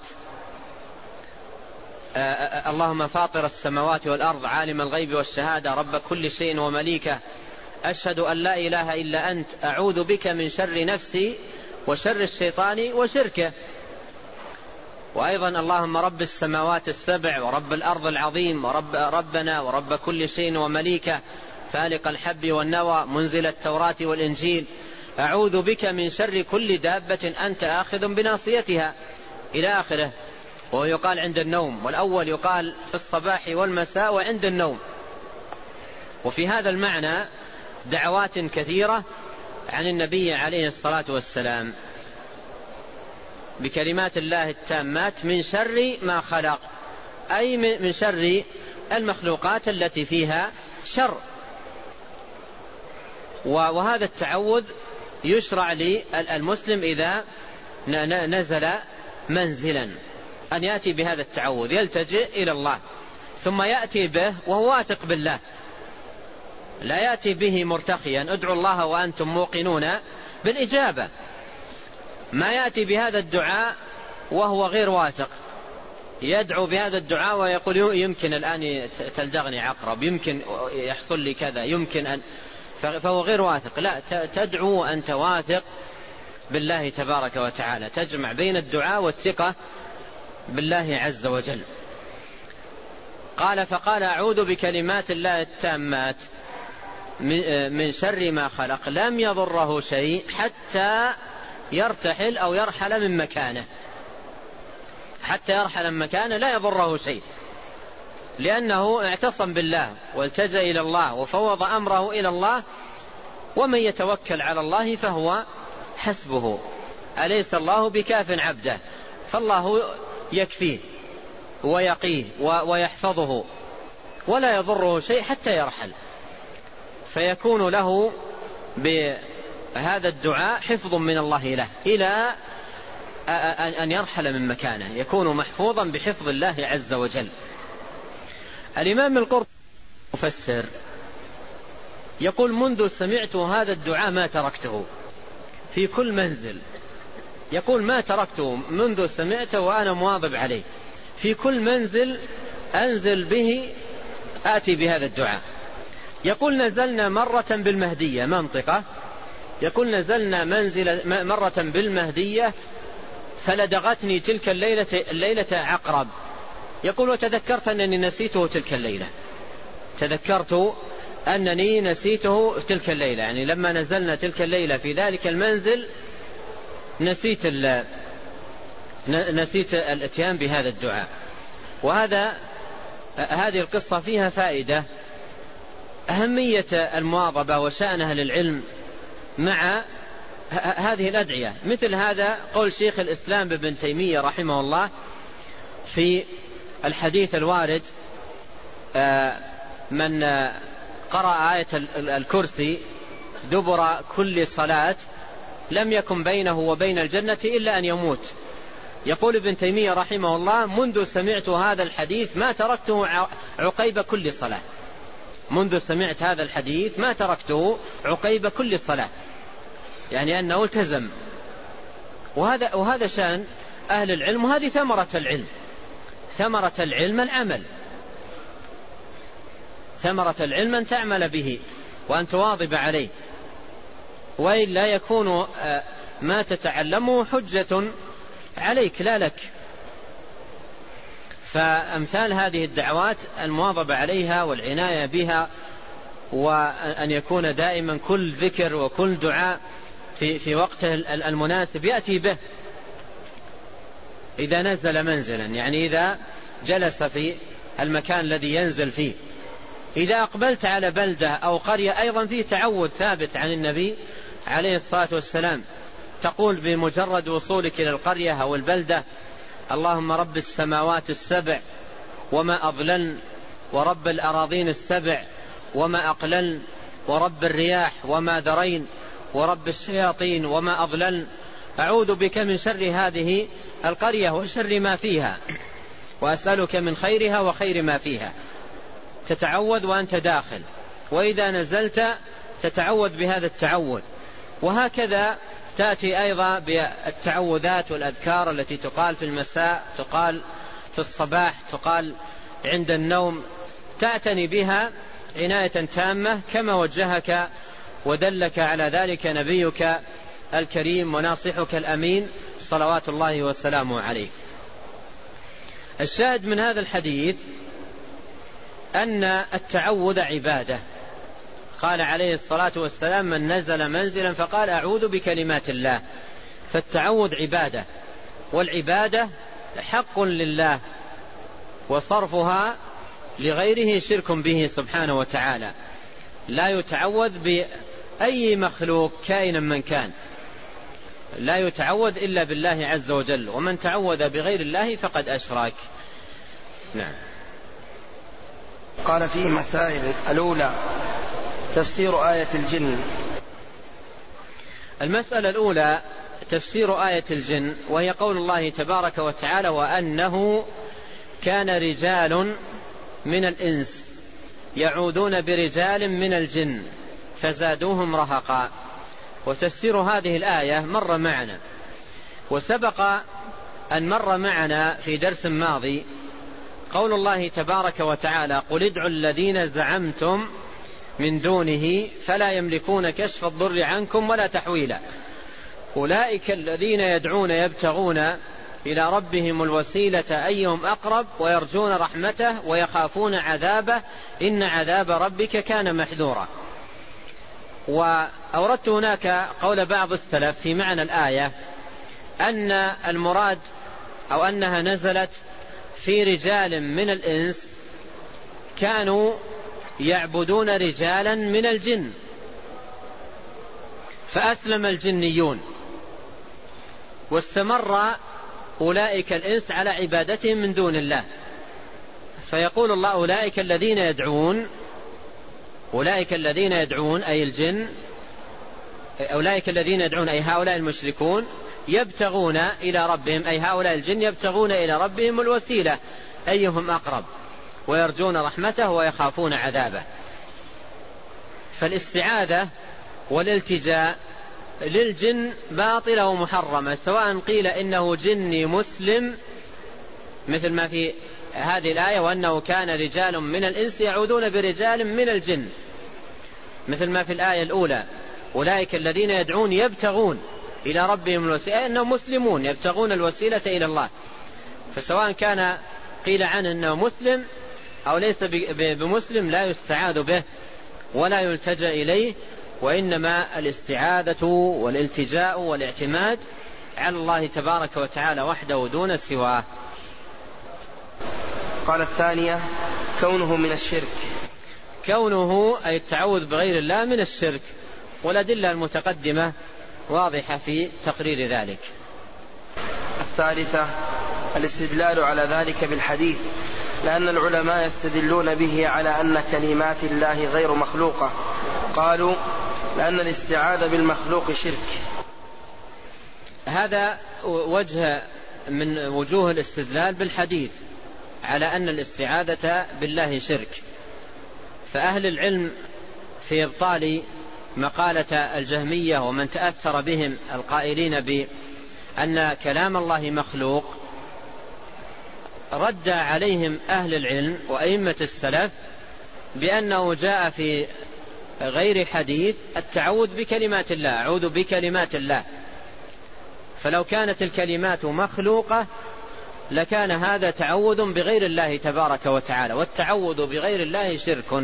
اللهم فاطر السماوات والأرض، عالم الغيب والشهادة، رب كل شيء ومليكه، أشهد أن لا إله إلا أنت، أعوذ بك من شر نفسي وشر الشيطان وشركه. وأيضا: اللهم رب السماوات السبع ورب الأرض العظيم ربنا ورب كل شيء ومليكه، فالق الحب والنوى، منزل التوراة والإنجيل، أعوذ بك من شر كل دابة أنت آخذ بناصيتها، إلى آخره. ويقال عند النوم، والأول يقال في الصباح والمساء وعند النوم. وفي هذا المعنى دعوات كثيرة عن النبي عليه الصلاة والسلام بكلمات الله التامات من شر ما خلق، أي من شر المخلوقات التي فيها شر. وهذا التعوذ يشرع للمسلم إذا نزل منزلا أن يأتي بهذا التعوذ، يلتجئ إلى الله ثم يأتي به وهو واثق بالله، لا يأتي به مرتخيا: ادعوا الله وأنتم موقنون بالإجابة. ما يأتي بهذا الدعاء وهو غير واثق، يدعو بهذا الدعاء ويقول يمكن الآن تلدغني عقرب، يمكن يحصل لي كذا، يمكن أن، فهو غير واثق. لا، تدعو وأنت واثق بالله تبارك وتعالى، تجمع بين الدعاء والثقة بالله عز وجل. فقال: أعوذ بكلمات الله التامات من شر ما خلق، لم يضره شيء حتى يرتحل أو يرحل من مكانه. حتى يرحل من مكانه لا يضره شيء، لأنه اعتصم بالله والتجأ إلى الله وفوض أمره إلى الله، ومن يتوكل على الله فهو حسبه، أليس الله بكاف عبده، فالله يكفيه ويقيه ويحفظه ولا يضره شيء حتى يرحل، فيكون له بهذا الدعاء حفظ من الله له إلى أن يرحل من مكانه، يكون محفوظا بحفظ الله عز وجل. الإمام القرطبي مفسر يقول: منذ سمعت هذا الدعاء ما تركته في كل منزل، يقول ما تركته منذ سمعته وأنا مواظب عليه، في كل منزل أنزل به آتي بهذا الدعاء. يقول: نزلنا مرة بالمهدية منطقة، يقول نزلنا مرة بالمهدية فلدغتني تلك الليلة عقرب، يقول وتذكرت أنني نسيته تلك الليلة، تذكرت أنني نسيته تلك الليلة، يعني لما نزلنا تلك الليلة في ذلك المنزل نسيت الاتيان بهذا الدعاء. هذه القصة فيها فائدة، أهمية المواظبة وشأن أهل العلم مع هذه الأدعية. مثل هذا قول شيخ الإسلام ابن تيمية رحمه الله في الحديث الوارد: من قرأ آية الكرسي دبر كل صلاة لم يكن بينه وبين الجنة إلا أن يموت. يقول ابن تيمية رحمه الله: منذ سمعت هذا الحديث ما تركته عقيب كل صلاة، منذ سمعت هذا الحديث ما تركته عقيب كل صلاة، يعني أنه التزم. وهذا شأن أهل العلم، وهذه ثمرة العلم. ثمرة العلم العمل، ثمرة العلم أن تعمل به وأن تواظب عليه، وإلا يكون ما تتعلمه حجة عليك لا لك. فأمثال هذه الدعوات المواظبة عليها والعناية بها، وأن يكون دائما كل ذكر وكل دعاء في وقته المناسب يأتي به. إذا نزل منزلا، يعني إذا جلس في المكان الذي ينزل فيه، إذا أقبلت على بلدة أو قرية أيضا فيه تعود ثابت عن النبي عليه الصلاة والسلام، تقول بمجرد وصولك إلى القرية أو البلدة: اللهم رب السماوات السبع وما أضللن، ورب الأراضين السبع وما أقللن، ورب الرياح وما ذرين، ورب الشياطين وما أضللن، أعوذ بك من شر هذه القرية وشر ما فيها، وأسألك من خيرها وخير ما فيها. تتعوذ وأنت داخل، وإذا نزلت تتعوذ بهذا التعوذ. وهكذا تأتي أيضا بالتعوذات والأذكار التي تقال في المساء، تقال في الصباح، تقال عند النوم، تعتني بها عناية تامة كما وجهك ودلك على ذلك نبيك الكريم وناصحك الأمين صلوات الله وسلامه عليه. الشاهد من هذا الحديث أن التعوذ عبادة. قال عليه الصلاة والسلام: من نزل منزلا فقال أعوذ بكلمات الله. فالتعوذ عبادة، والعبادة حق لله، وصرفها لغيره شرك به سبحانه وتعالى. لا يتعوذ بأي مخلوق كائنا من كان، لا يتعوذ إلا بالله عز وجل، ومن تعوذ بغير الله فقد أشرك. نعم. قال فيه مسائل: الأولى تفسير آية الجن. المسألة الأولى تفسير آية الجن، وهي قول الله تبارك وتعالى: وأنه كان رجال من الإنس يعوذون برجال من الجن فزادوهم رهقا. وتفسير هذه الآية مر معنا، وسبق أن مر معنا في درس ماضي قول الله تبارك وتعالى: قل ادعوا الذين زعمتم من دونه فلا يملكون كشف الضر عنكم ولا تحويلا، أولئك الذين يدعون يبتغون إلى ربهم الوسيلة أيهم أقرب ويرجون رحمته ويخافون عذابه إن عذاب ربك كان محذورا. وأوردت هناك قول بعض السلف في معنى الآية أن المراد أو أنها نزلت في رجال من الإنس كانوا يعبدون رجالا من الجن، فأسلم الجنيون، واستمر أولئك الإنس على عبادتهم من دون الله. فيقول الله أولئك الذين يدعون أي الجن، أولئك الذين يدعون أي هؤلاء المشركون يبتغون إلى ربهم، أي هؤلاء الجن يبتغون إلى ربهم الوسيلة أيهم أقرب، ويرجون رحمته ويخافون عذابه. فالاستعاذة والالتجاء للجن باطلة ومحرمة، سواء قيل إنه جني مسلم مثل ما في هذه الآية وأنه كان رجال من الإنس يعودون برجال من الجن، مثل ما في الآية الأولى أولئك الذين يدعون يبتغون إلى ربهم الوسيلة، أنهم مسلمون يبتغون الوسيلة إلى الله. فسواء كان قيل عنه أنه مسلم أو ليس بمسلم لا يستعاذ به ولا يلتجأ إليه، وإنما الاستعاذة والالتجاء والاعتماد على الله تبارك وتعالى وحده دون سواه. قال الثانية كونه من الشرك. كونه أي التعوذ بغير الله من الشرك، والأدلة المتقدمة واضحة في تقرير ذلك. الثالثة الاستدلال على ذلك بالحديث، لأن العلماء يستدلون به على أن كلمات الله غير مخلوقة، قالوا لأن الاستعاذة بالمخلوق شرك. هذا وجه من وجوه الاستدلال بالحديث على أن الاستعاذة بالله شرك. فأهل العلم في إبطال مقالة الجهمية ومن تأثر بهم القائلين بأن كلام الله مخلوق، رد عليهم أهل العلم وأئمة السلف بأنه جاء في غير حديث التعوذ بكلمات الله، أعوذ بكلمات الله. فلو كانت الكلمات مخلوقة لكان هذا تعوذ بغير الله تبارك وتعالى، والتعوذ بغير الله شرك.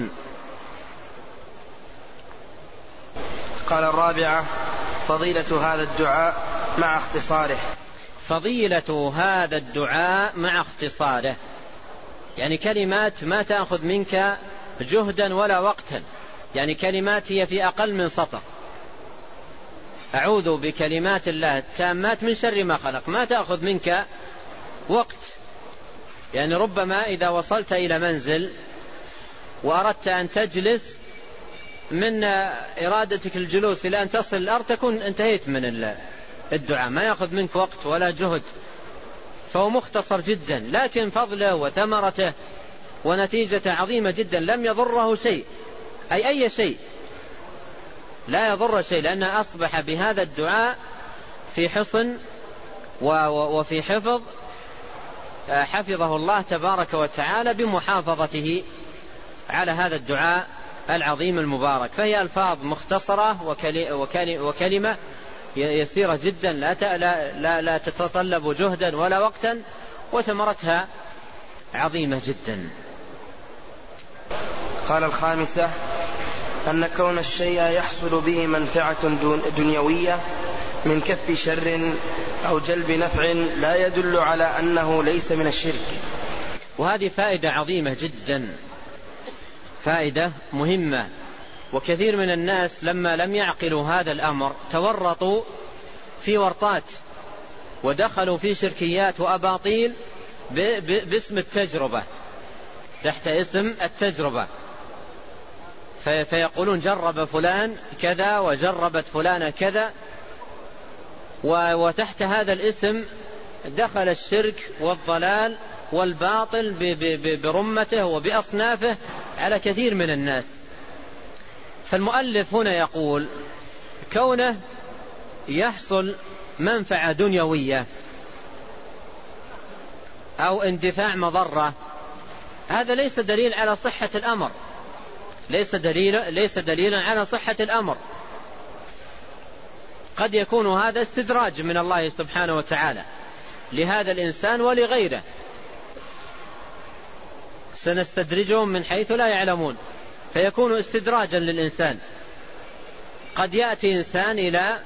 قال الرابعة فضيلة هذا الدعاء مع اختصاره. فضيلة هذا الدعاء مع اختصاره، يعني كلمات ما تأخذ منك جهدا ولا وقتا، يعني كلمات هي في أقل من سطر. أعوذ بكلمات الله التامات من شر ما خلق، ما تأخذ منك وقت. يعني ربما إذا وصلت إلى منزل وأردت أن تجلس، من إرادتك الجلوس إلى أن تصل الأرض تكون انتهيت من الدعاء، ما يأخذ منك وقت ولا جهد، فهو مختصر جدا، لكن فضله وثمرته ونتيجة عظيمة جدا، لم يضره شيء، أي شيء لا يضر شيء، لأنه أصبح بهذا الدعاء في حصن وفي حفظ حفظه الله تبارك وتعالى بمحافظته على هذا الدعاء العظيم المبارك. فهي ألفاظ مختصرة وكلمة يسيرة جدا لا تتطلب جهدا ولا وقتا، وثمرتها عظيمة جدا. قال الخامسة أن كون الشيء يحصل به منفعة دنيوية من كف شر أو جلب نفع لا يدل على أنه ليس من الشرك. وهذه فائدة عظيمة جدا، فائدة مهمة. وكثير من الناس لما لم يعقلوا هذا الأمر تورطوا في ورطات ودخلوا في شركيات وأباطيل باسم التجربة، تحت اسم التجربة، فيقولون جرب فلان كذا وجربت فلانة كذا، وتحت هذا الاسم دخل الشرك والضلال والباطل برمته وبأصنافه على كثير من الناس. فالمؤلف هنا يقول كونه يحصل منفعة دنيوية أو اندفاع مضرة، هذا ليس دليل على صحة الأمر، ليس دليلا على صحة الأمر. قد يكون هذا استدراج من الله سبحانه وتعالى لهذا الإنسان ولغيره، سنستدرجهم من حيث لا يعلمون، فيكون استدراجا للإنسان. قد يأتي إنسان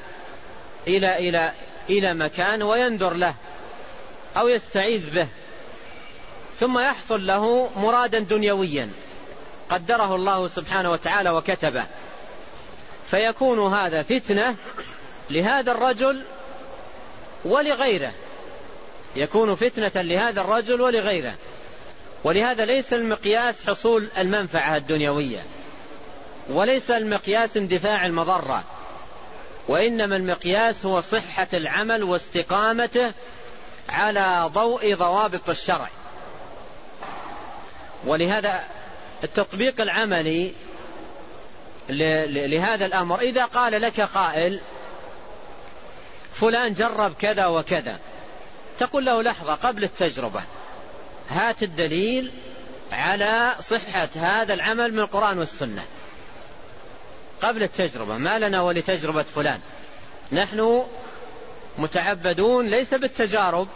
إلى مكان وينذر له أو يستعيذ به، ثم يحصل له مرادا دنيويا قدره الله سبحانه وتعالى وكتبه، فيكون هذا فتنة لهذا الرجل ولغيره، يكون فتنة لهذا الرجل ولغيره. ولهذا ليس المقياس حصول المنفعة الدنيوية، وليس المقياس اندفاع المضرة، وإنما المقياس هو صحة العمل واستقامته على ضوء ضوابط الشرع. ولهذا التطبيق العملي لهذا الأمر، إذا قال لك قائل فلان جرب كذا وكذا، تقول له لحظة قبل التجربة، هات الدليل على صحة هذا العمل من القرآن والسنة قبل التجربة. ما لنا ولتجربة فلان، نحن متعبدون ليس بالتجارب،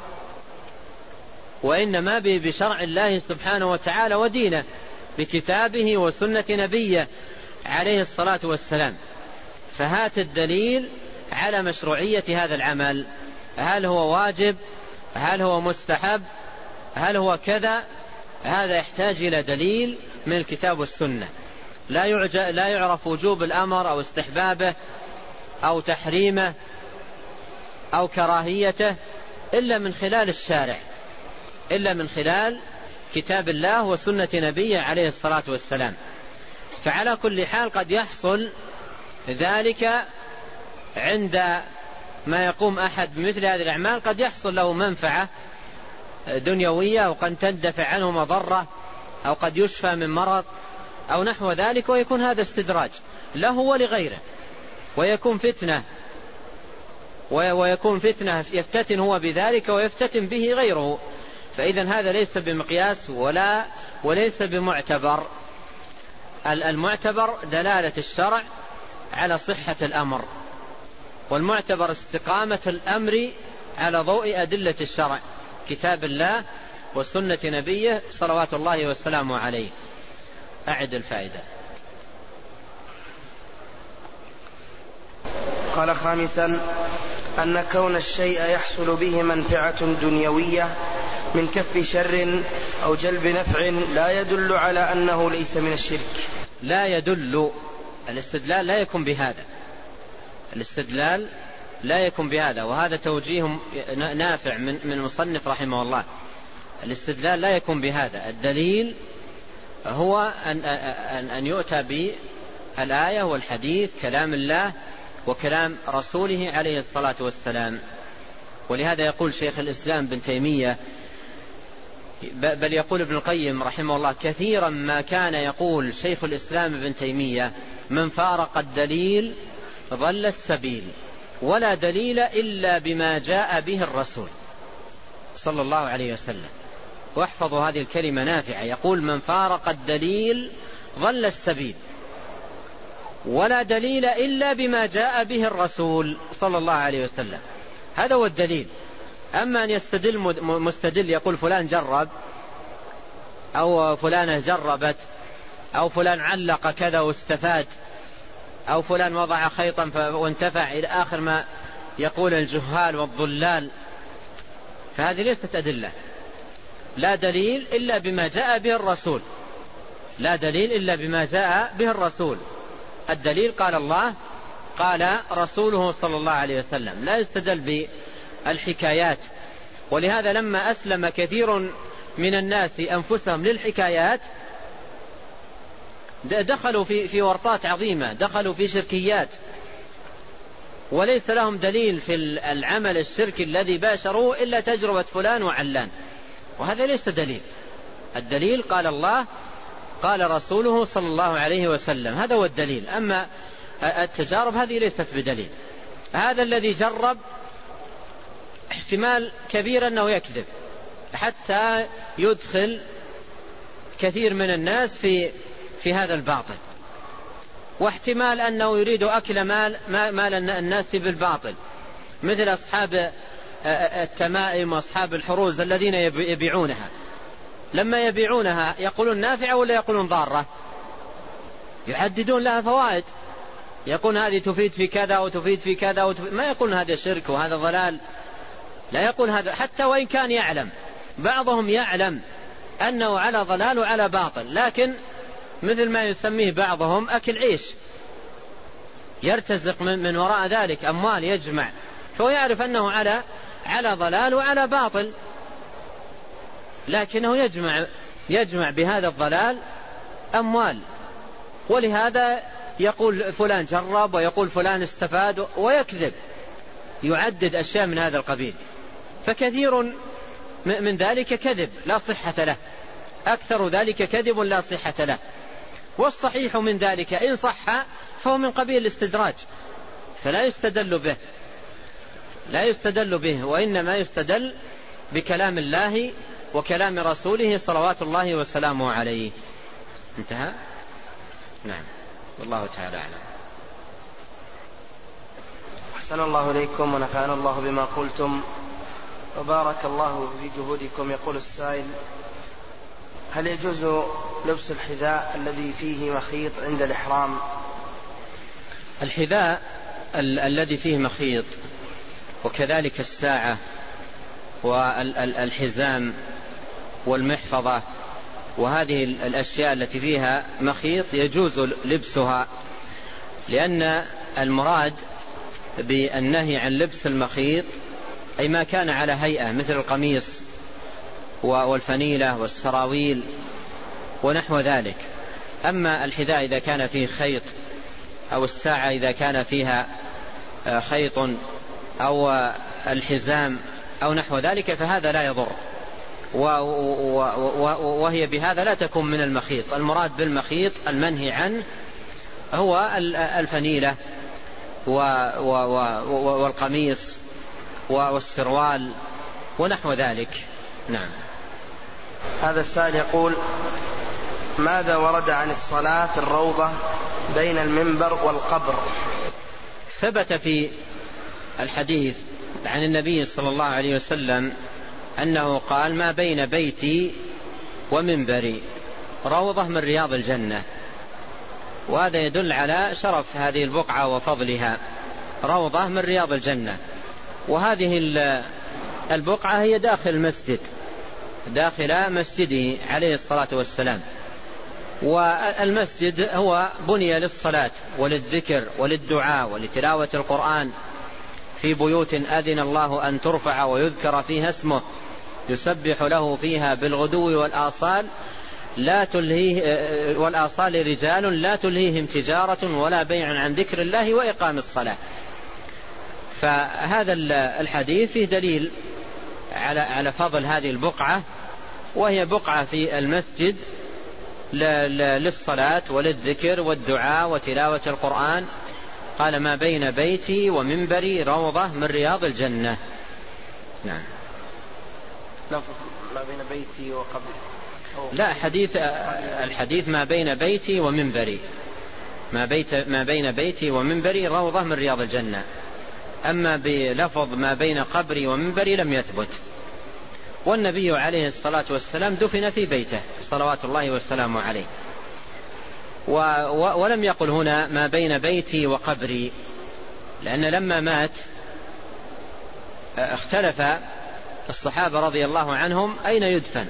وإنما بشرع الله سبحانه وتعالى ودينه، بكتابه وسنة نبيه عليه الصلاة والسلام. فهات الدليل على مشروعية هذا العمل، هل هو واجب، هل هو مستحب، هل هو كذا. هذا يحتاج إلى دليل من الكتاب والسنة. لا يعرف وجوب الأمر أو استحبابه أو تحريمه أو كراهيته إلا من خلال الشارع، إلا من خلال كتاب الله وسنة نبيه عليه الصلاة والسلام. فعلى كل حال قد يحصل ذلك عند ما يقوم أحد بمثل هذه الأعمال، قد يحصل له منفعة دنيوية، أو قد تندفع عنه مضرة، أو قد يشفى من مرض أو نحو ذلك، ويكون هذا استدراج له ولغيره، ويكون فتنة يفتتن هو بذلك ويفتتن به غيره. فإذا هذا ليس بمقياس وليس بمعتبر. المعتبر دلالة الشرع على صحة الأمر، والمعتبر استقامة الأمر على ضوء أدلة الشرع، كتاب الله وسنة نبيه صلوات الله والسلام عليه. أعد الفائدة. قال خامسا: أن كون الشيء يحصل به منفعة دنيوية من كف شر أو جلب نفع لا يدل على أنه ليس من الشرك. لا يدل، الاستدلال لا يكون بهذا، الاستدلال لا يكون بهذا، وهذا توجيه نافع من المصنف رحمه الله. الاستدلال لا يكون بهذا، الدليل هو أن يؤتى بالآية والحديث، كلام الله وكلام رسوله عليه الصلاة والسلام. ولهذا يقول شيخ الإسلام بن تيمية، بل يقول ابن القيم رحمه الله: كثيرا ما كان يقول شيخ الإسلام بن تيمية: من فارق الدليل ضل السبيل، ولا دليل إلا بما جاء به الرسول صلى الله عليه وسلم. واحفظوا هذه الكلمة نافعة، يقول: من فارق الدليل ضل السبيل، ولا دليل إلا بما جاء به الرسول صلى الله عليه وسلم. هذا هو الدليل. أما أن يستدل مستدل يقول فلان جرب، أو فلانة جربت، أو فلان علق كذا واستفاد، أو فلان وضع خيطا وانتفع، إلى آخر ما يقول الجهال والضلال، فهذه ليست أدلة. لا دليل إلا بما جاء به الرسول، لا دليل إلا بما جاء به الرسول. الدليل قال الله قال رسوله صلى الله عليه وسلم، لا يستدل بالحكايات. ولهذا لما أسلم كثير من الناس أنفسهم للحكايات دخلوا في ورطات عظيمة، دخلوا في شركيات، وليس لهم دليل في العمل الشركي الذي باشروه إلا تجربة فلان وعلان، وهذا ليس دليل. الدليل قال الله قال رسوله صلى الله عليه وسلم، هذا هو الدليل. أما التجارب هذه ليست بدليل. هذا الذي جرب احتمال كبير أنه يكذب حتى يدخل كثير من الناس في هذا الباطل، واحتمال أنه يريد أكل مال الناس بالباطل، مثل أصحاب التمائم وأصحاب الحروز الذين يبيعونها. لما يبيعونها يقولون نافعة ولا يقولون ضارة؟ يحددون لها فوائد، يقول هذه تفيد في كذا وتفيد في كذا ما يقول هذا شرك وهذا ضلال، لا يقول هذا، حتى وإن كان يعلم. بعضهم يعلم أنه على ضلال وعلى باطل، لكن مثل ما يسميه بعضهم أكل عيش، يرتزق من وراء ذلك أموال يجمع، فهو يعرف أنه على ضلال وعلى باطل، لكنه يجمع بهذا الضلال أموال، ولهذا يقول فلان جرب ويقول فلان استفاد ويكذب، يعدد أشياء من هذا القبيل. فكثير من ذلك كذب لا صحة له، أكثر ذلك كذب لا صحة له. والصحيح من ذلك إن صح فهو من قبيل الاستدراج، فلا يستدل به، وإنما يستدل بكلام الله وكلام رسوله صلوات الله وسلامه عليه. انتهى. نعم، والله تعالى أعلم. أحسن الله إليكم ونفعنا الله بما قلتم وبارك الله في جهودكم. يقول السائل: هل يجوز لبس الحذاء الذي فيه مخيط عند الإحرام؟ الحذاء الذي فيه مخيط، وكذلك الساعة والحزام والمحفظة وهذه الأشياء التي فيها مخيط يجوز لبسها، لأن المراد بالنهي عن لبس المخيط أي ما كان على هيئة مثل القميص والفنيلة والسراويل ونحو ذلك. أما الحذاء إذا كان فيه خيط، أو الساعة إذا كان فيها خيط، أو الحزام أو نحو ذلك، فهذا لا يضر، وهي بهذا لا تكون من المخيط. المراد بالمخيط المنهي عنه هو الفنيلة والقميص والسروال ونحو ذلك. نعم. هذا السائل يقول: ماذا ورد عن الصلاة في الروضة بين المنبر والقبر؟ ثبت في الحديث عن النبي صلى الله عليه وسلم أنه قال: ما بين بيتي ومنبري روضة من رياض الجنة. وهذا يدل على شرف هذه البقعة وفضلها، روضة من رياض الجنة. وهذه البقعة هي داخل المسجد، داخل مسجده عليه الصلاة والسلام. والمسجد هو بني للصلاة وللذكر وللدعاء ولتلاوة القرآن، في بيوت أذن الله أن ترفع ويذكر فيها اسمه يسبح له فيها بالغدو والآصال والآصال رجال لا تلهيهم تجارة ولا بيع عن ذكر الله وإقام الصلاة. فهذا الحديث فيه دليل على فضل هذه البقعة، وهي بقعة في المسجد للصلاة وللذكر والدعاء وتلاوة القرآن. قال: ما بين بيتي ومنبري روضة من رياض الجنة. نعم. ما بين بيتي وقبري. لا، الحديث ما بين بيتي ومنبري، ما بين بيتي ومنبري روضة من رياض الجنة. أما بلفظ ما بين قبري ومنبري لم يثبت. والنبي عليه الصلاة والسلام دفن في بيته صلوات الله والسلام عليه، ولم يقل هنا ما بين بيتي وقبري، لأن لما مات اختلف الصحابة رضي الله عنهم أين يدفن،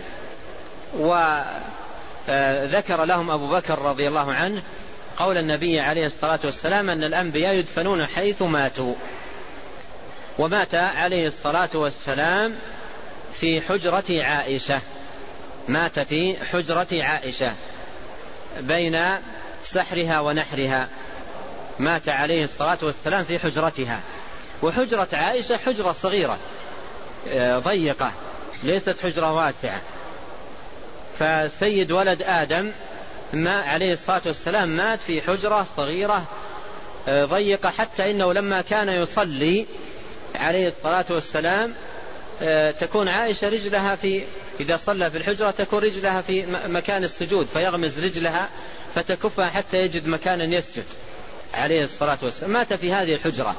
وذكر لهم أبو بكر رضي الله عنه قول النبي عليه الصلاة والسلام أن الأنبياء يدفنون حيث ماتوا. ومات عليه الصلاة والسلام في حجرة عائشة، مات في حجرة عائشة بين سحرها ونحرها، مات عليه الصلاة والسلام في حجرتها. وحجرة عائشة حجرة صغيرة ضيقة، ليست حجرة واسعة. فسيد ولد آدم ما عليه الصلاة والسلام مات في حجرة صغيرة ضيقة، حتى إنه لما كان يصلي عليه الصلاة والسلام تكون عائشة رجلها إذا صلى في الحجرة تكون رجلها في مكان السجود، فيغمز رجلها فتكفها حتى يجد مكانا يسجد عليه الصلاة والسلام. مات في هذه الحجرة.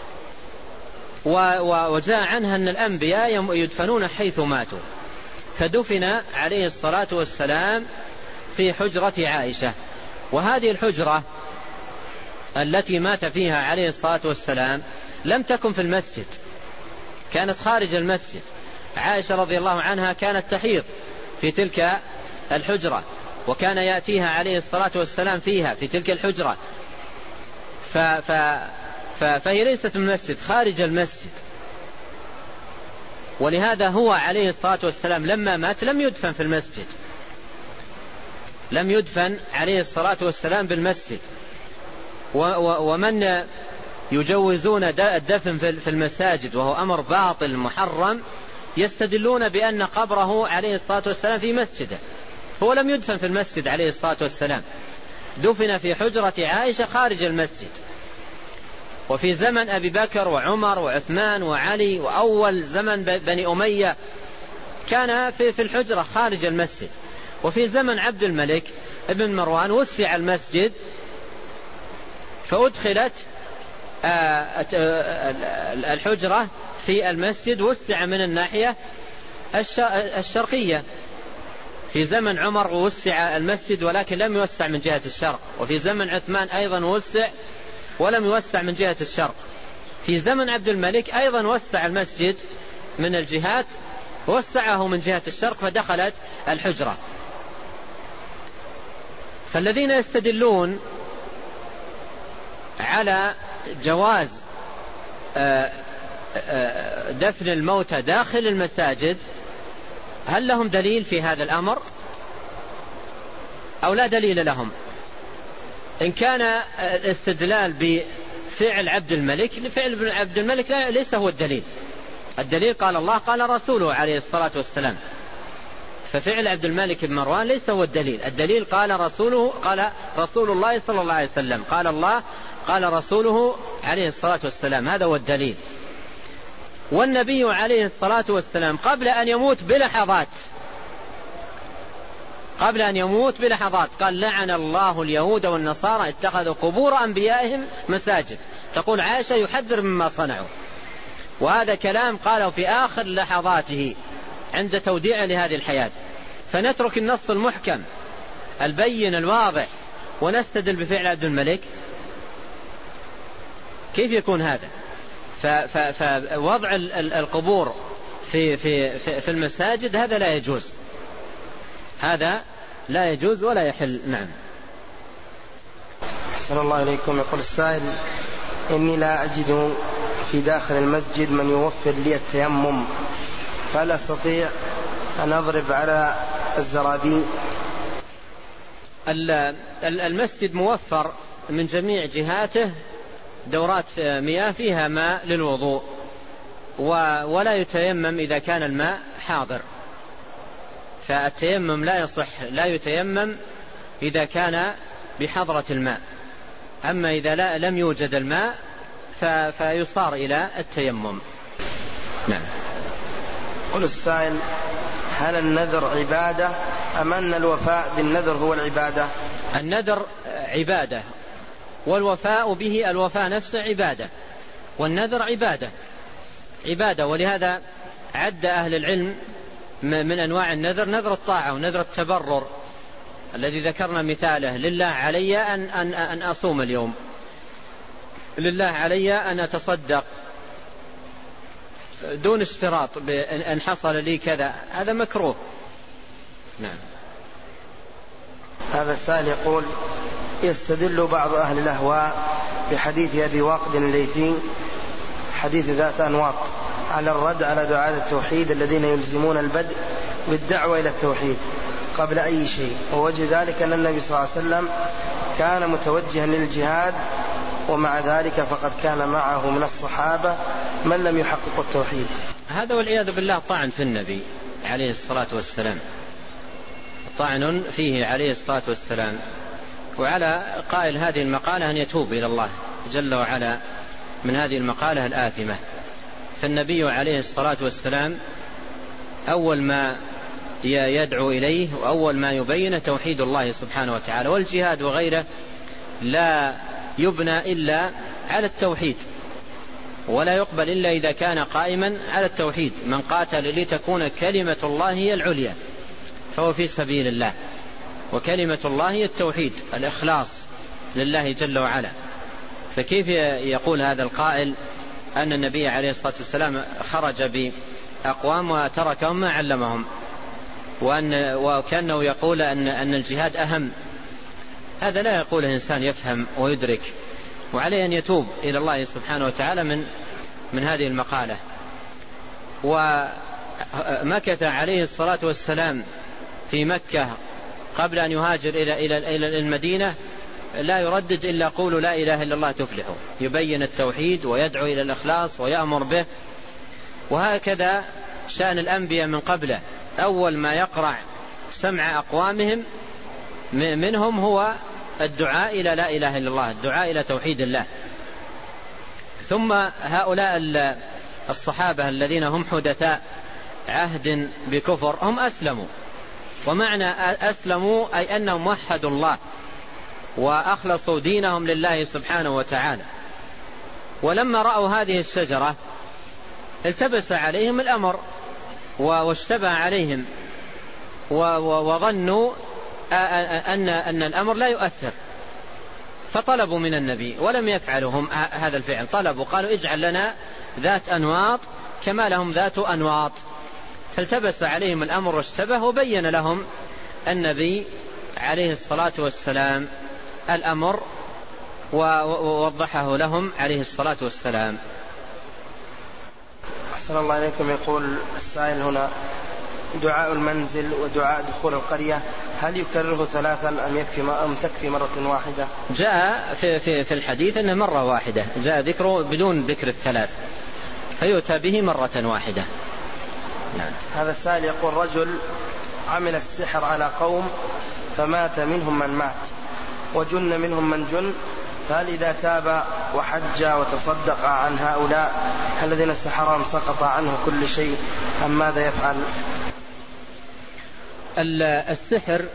وجاء عنها أن الأنبياء يدفنون حيث ماتوا، فدفن عليه الصلاة والسلام في حجرة عائشة. وهذه الحجرة التي مات فيها عليه الصلاة والسلام لم تكن في المسجد، كانت خارج المسجد. عائشة رضي الله عنها كانت تحيض في تلك الحجرة، وكان يأتيها عليه الصلاة والسلام فيها في تلك الحجرة، فهي ليست من المسجد، خارج المسجد. ولهذا هو عليه الصلاة والسلام لما مات لم يدفن في المسجد، لم يدفن عليه الصلاة والسلام بالمسجد. ومن يجوزون الدفن في المساجد وهو أمر باطل محرم يستدلون بأن قبره عليه الصلاة والسلام في مسجده، هو لم يدفن في المسجد عليه الصلاة والسلام، دفن في حجرة عائشة خارج المسجد. وفي زمن أبي بكر وعمر وعثمان وعلي وأول زمن بني أمية كان في الحجرة خارج المسجد. وفي زمن عبد الملك ابن مروان وسع المسجد فأدخلت الحجرة في المسجد، وسع من الناحية الشرقية. في زمن عمر وسع المسجد ولكن لم يوسع من جهة الشرق. وفي زمن عثمان أيضا وسع ولم يوسع من جهة الشرق. في زمن عبد الملك أيضا وسع المسجد من الجهات، وسعه من جهة الشرق فدخلت الحجرة. فالذين يستدلون على جواز دفن الموتى داخل المساجد هل لهم دليل في هذا الأمر أو لا دليل لهم؟ إن كان الاستدلال بفعل عبد الملك، فعل عبد الملك ليس هو الدليل. الدليل قال الله قال رسوله عليه الصلاة والسلام، ففعل عبد الملك بن مروان ليس هو الدليل. الدليل قال رسوله، قال رسول الله صلى الله عليه وسلم، قال الله قال رسوله عليه الصلاة والسلام، هذا هو الدليل. والنبي عليه الصلاة والسلام قبل أن يموت بلحظات قال لعن الله اليهود والنصارى اتخذوا قبور أنبيائهم مساجد. تقول عائشة يحذر مما صنعوا، وهذا كلام قاله في آخر لحظاته عند توديعه لهذه الحياة. فنترك النص المحكم البين الواضح ونستدل بفعل عبد الملك؟ كيف يكون هذا؟ فوضع القبور في المساجد هذا لا يجوز، هذا لا يجوز ولا يحل. نعم. أحسن الله إليكم. يقول السائل: إني لا أجد في داخل المسجد من يوفر لي التيمم، فهل أستطيع أن أضرب على الزرابي؟ المسجد موفر من جميع جهاته دورات مياه فيها ماء للوضوء، ولا يتيمم إذا كان الماء حاضر. فالتيمم لا يصح، لا يتيمم إذا كان بحضرة الماء. أما إذا لم يوجد الماء فيصار إلى التيمم. نعم. قل السائل: هل النذر عبادة أم أن الوفاء بالنذر هو العبادة؟ النذر عبادة، والوفاء به الوفاء نفسه عبادة، والنذر عبادة. ولهذا عد أهل العلم من أنواع النذر نذر الطاعة ونذر التبرر الذي ذكرنا مثاله: لله علي أن أصوم اليوم، لله علي أن أتصدق دون اشتراط أن حصل لي كذا، هذا مكروه. نعم. هذا السائل يقول: يستدل بعض أهل الأهواء بحديث أبي واقد الليثي حديث ذات أنواط على الرد على دعاة التوحيد الذين يلزمون البدء بالدعوة إلى التوحيد قبل أي شيء، ووجه ذلك أن النبي صلى الله عليه وسلم كان متوجها للجهاد، ومع ذلك فقد كان معه من الصحابة من لم يحققوا التوحيد. هذا والعياذ بالله طعن في النبي عليه الصلاة والسلام، طعن فيه عليه الصلاة والسلام. وعلى قائل هذه المقالة أن يتوب إلى الله جل وعلا من هذه المقالة الآثمة. فالنبي عليه الصلاة والسلام أول ما يدعو إليه وأول ما يبين توحيد الله سبحانه وتعالى، والجهاد وغيره لا يبنى إلا على التوحيد، ولا يقبل إلا إذا كان قائما على التوحيد. من قاتل لتكون كلمة الله هي العليا فهو في سبيل الله، وكلمة الله هي التوحيد، الإخلاص لله جل وعلا. فكيف يقول هذا القائل أن النبي عليه الصلاة والسلام خرج بأقوام وتركهم ما علمهم، وكأنه يقول أن الجهاد أهم؟ هذا لا يقوله إنسان يفهم ويدرك وعليه أن يتوب إلى الله سبحانه وتعالى من هذه المقالة. ومكث عليه الصلاة والسلام في مكة قبل أن يهاجر إلى المدينة لا يردد إلا قولوا لا إله إلا الله تفلحوا، يبين التوحيد ويدعو إلى الإخلاص ويأمر به. وهكذا شأن الأنبياء من قبله، أول ما يقرع سمع أقوامهم منهم هو الدعاء إلى لا إله إلا الله، الدعاء إلى توحيد الله. ثم هؤلاء الصحابة الذين هم حدثاء عهد بكفر هم أسلموا، ومعنى أسلموا أي أنهم وحدوا الله وأخلصوا دينهم لله سبحانه وتعالى. ولما رأوا هذه الشجرة التبس عليهم الأمر واشتبه عليهم وظنوا أن الأمر لا يؤثر، فطلبوا من النبي ولم يفعلوا هم هذا الفعل، طلبوا قالوا اجعل لنا ذات أنواط كما لهم ذات أنواط، فالتبس عليهم الأمر واشتبه، وبين لهم النبي عليه الصلاة والسلام الأمر ووضحه لهم عليه الصلاة والسلام. أحسن الله إليكم. يقول السائل هنا: دعاء المنزل ودعاء دخول القرية هل يكرره ثلاثا أم تكفي مرة واحدة؟ جاء في الحديث أنه مرة واحدة، جاء ذكره بدون ذكر الثلاث، فيؤتى به مرة واحدة. نعم. هذا السائل يقول: رجل عمل السحر على قوم فمات منهم من مات وجن منهم من جن، فهل إذا تاب وحج وتصدق عن هؤلاء الذين السحرهم سقط عنه كل شيء أم ماذا يفعل؟ السحر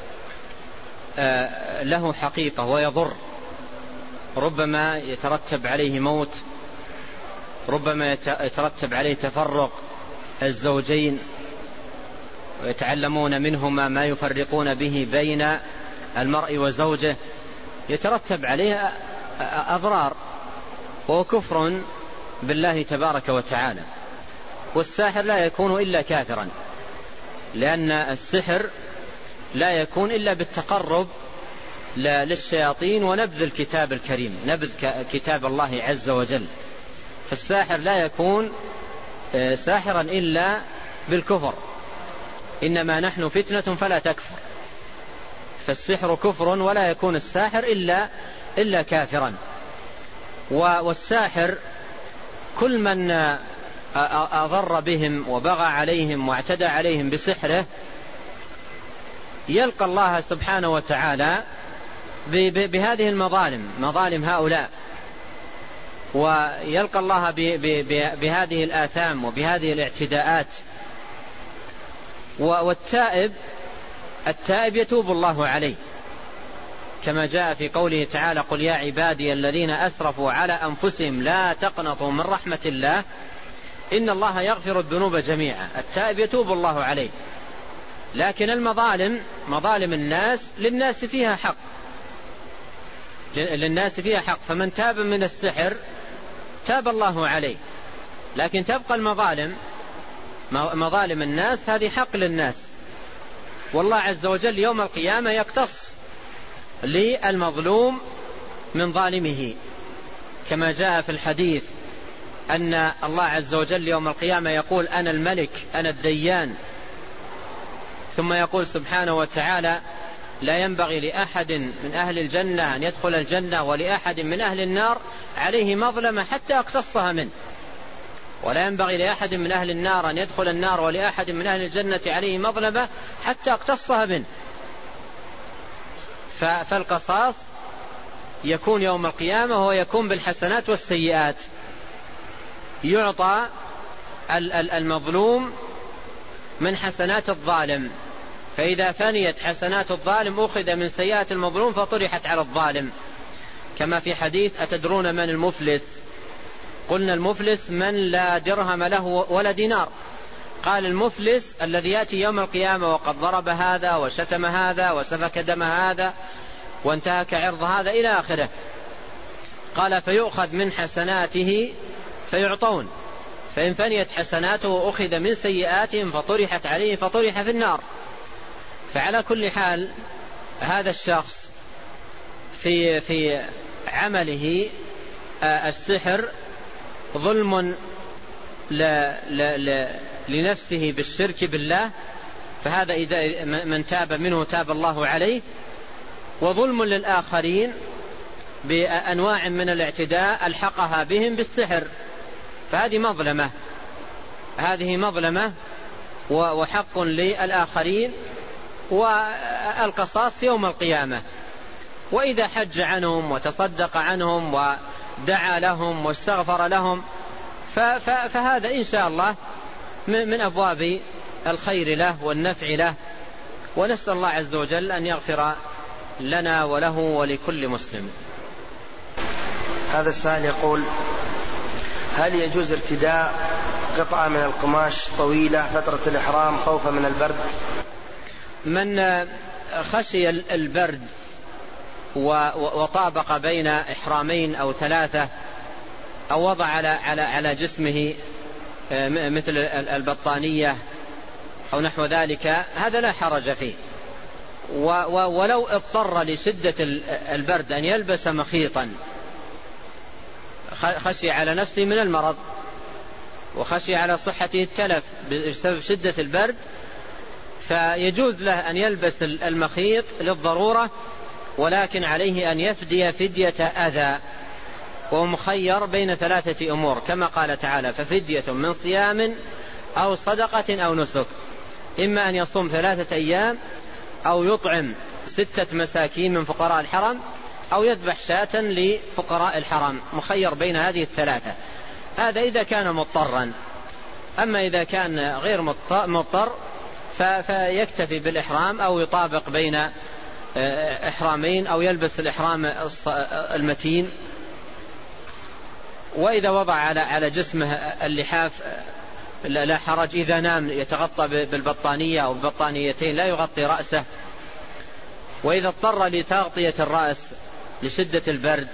له حقيقة ويضر، ربما يترتب عليه موت، ربما يترتب عليه تفرق الزوجين ويتعلمون منهما ما يفرقون به بين المرء وزوجه، يترتب عليه أضرار وكفر بالله تبارك وتعالى. والساحر لا يكون إلا كافرا، لأن السحر لا يكون إلا بالتقرب للشياطين ونبذ الكتاب الكريم، نبذ كتاب الله عز وجل. فالساحر لا يكون ساحرا إلا بالكفر، إنما نحن فتنة فلا تكفر، فالسحر كفر ولا يكون الساحر إلا كافرا. والساحر كل من أضر بهم وبغى عليهم واعتدى عليهم بسحره يلقى الله سبحانه وتعالى بهذه المظالم، مظالم هؤلاء، ويلقى الله بهذه الآثام وبهذه الاعتداءات. والتائب يتوب الله عليه، كما جاء في قوله تعالى: قل يا عبادي الذين أسرفوا على أنفسهم لا تقنطوا من رحمة الله إن الله يغفر الذنوب جميعا. التائب يتوب الله عليه، لكن المظالم مظالم الناس للناس فيها حق، للناس فيها حق، فمن تاب من السحر تاب الله عليه، لكن تبقى المظالم مظالم الناس هذه حق للناس، والله عز وجل يوم القيامة يقتص للمظلوم من ظالمه، كما جاء في الحديث أن الله عز وجل يوم القيامة يقول: أنا الملك أنا الديان، ثم يقول سبحانه وتعالى: لا ينبغي لأحد من أهل الجنة أن يدخل الجنة ولأحد من أهل النار عليه مظلمة حتى أقتصها منه، ولا ينبغي لأحد من أهل النار أن يدخل النار ولأحد من أهل الجنة عليه مظلمة حتى أقتصها منه. فالقصاص يكون يوم القيامة وهو يكون بالحسنات والسيئات، يعطى المظلوم من حسنات الظالم، فإذا فنيت حسنات الظالم أخذ من سيئات المظلوم فطرحت على الظالم، كما في حديث: أتدرون من المفلس؟ قلنا: المفلس من لا درهم له ولا دينار. قال: المفلس الذي يأتي يوم القيامة وقد ضرب هذا وشتم هذا وسفك دم هذا وانتهك عرض هذا إلى آخره. قال: فيؤخذ من حسناته فيعطون، فإن فنيت حسناته أخذ من سيئاتهم فطرحت عليه فطرح في النار. فعلى كل حال هذا الشخص في عمله السحر ظلم لنفسه بالشرك بالله، فهذا إذا من تاب منه تاب الله عليه، وظلم للآخرين بأنواع من الاعتداء ألحقها بهم بالسحر، فهذه مظلمة وحق للآخرين، والقصاص يوم القيامة. وإذا حج عنهم وتصدق عنهم ودعا لهم واستغفر لهم فهذا إن شاء الله من أبواب الخير له والنفع له، ونسأل الله عز وجل أن يغفر لنا وله ولكل مسلم. هذا السائل يقول: هل يجوز ارتداء قطعة من القماش طويلة فترة الإحرام خوفا من البرد؟ من خشي البرد وطابق بين إحرامين أو ثلاثة أو وضع على جسمه مثل البطانية أو نحو ذلك، هذا لا حرج فيه. ولو اضطر لشدة البرد أن يلبس مخيطا، خشي على نفسه من المرض وخشي على صحته التلف بسبب شدة البرد، فيجوز له أن يلبس المخيط للضرورة، ولكن عليه أن يفدي فدية أذى، وهو مخير بين ثلاثة أمور كما قال تعالى: ففدية من صيام أو صدقة أو نسك، إما أن يصوم 3 أيام أو يطعم 6 مساكين من فقراء الحرم أو يذبح شاة لفقراء الحرم، مخير بين هذه الثلاثة. هذا إذا كان مضطرا. أما إذا كان غير مضطر فيكتفي بالإحرام أو يطابق بين إحرامين أو يلبس الإحرام المتين. وإذا وضع على جسمه اللحاف لا حرج، إذا نام يتغطى بالبطانية أو ببطانيتين لا يغطي رأسه. وإذا اضطر لتغطية الرأس لشدة البرد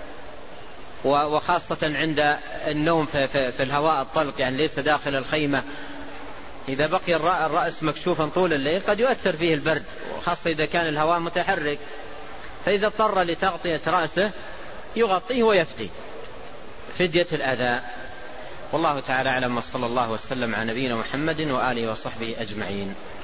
وخاصة عند النوم في الهواء الطلق، يعني ليس داخل الخيمة، إذا بقي الرأس مكشوفا طول الليل قد يؤثر فيه البرد، وخاصة إذا كان الهواء متحرك. فإذا اضطر لتغطية رأسه يغطيه ويفتي فدية الأذى. والله تعالى أعلم، وصلى الله وسلم على نبينا محمد وآله وصحبه أجمعين.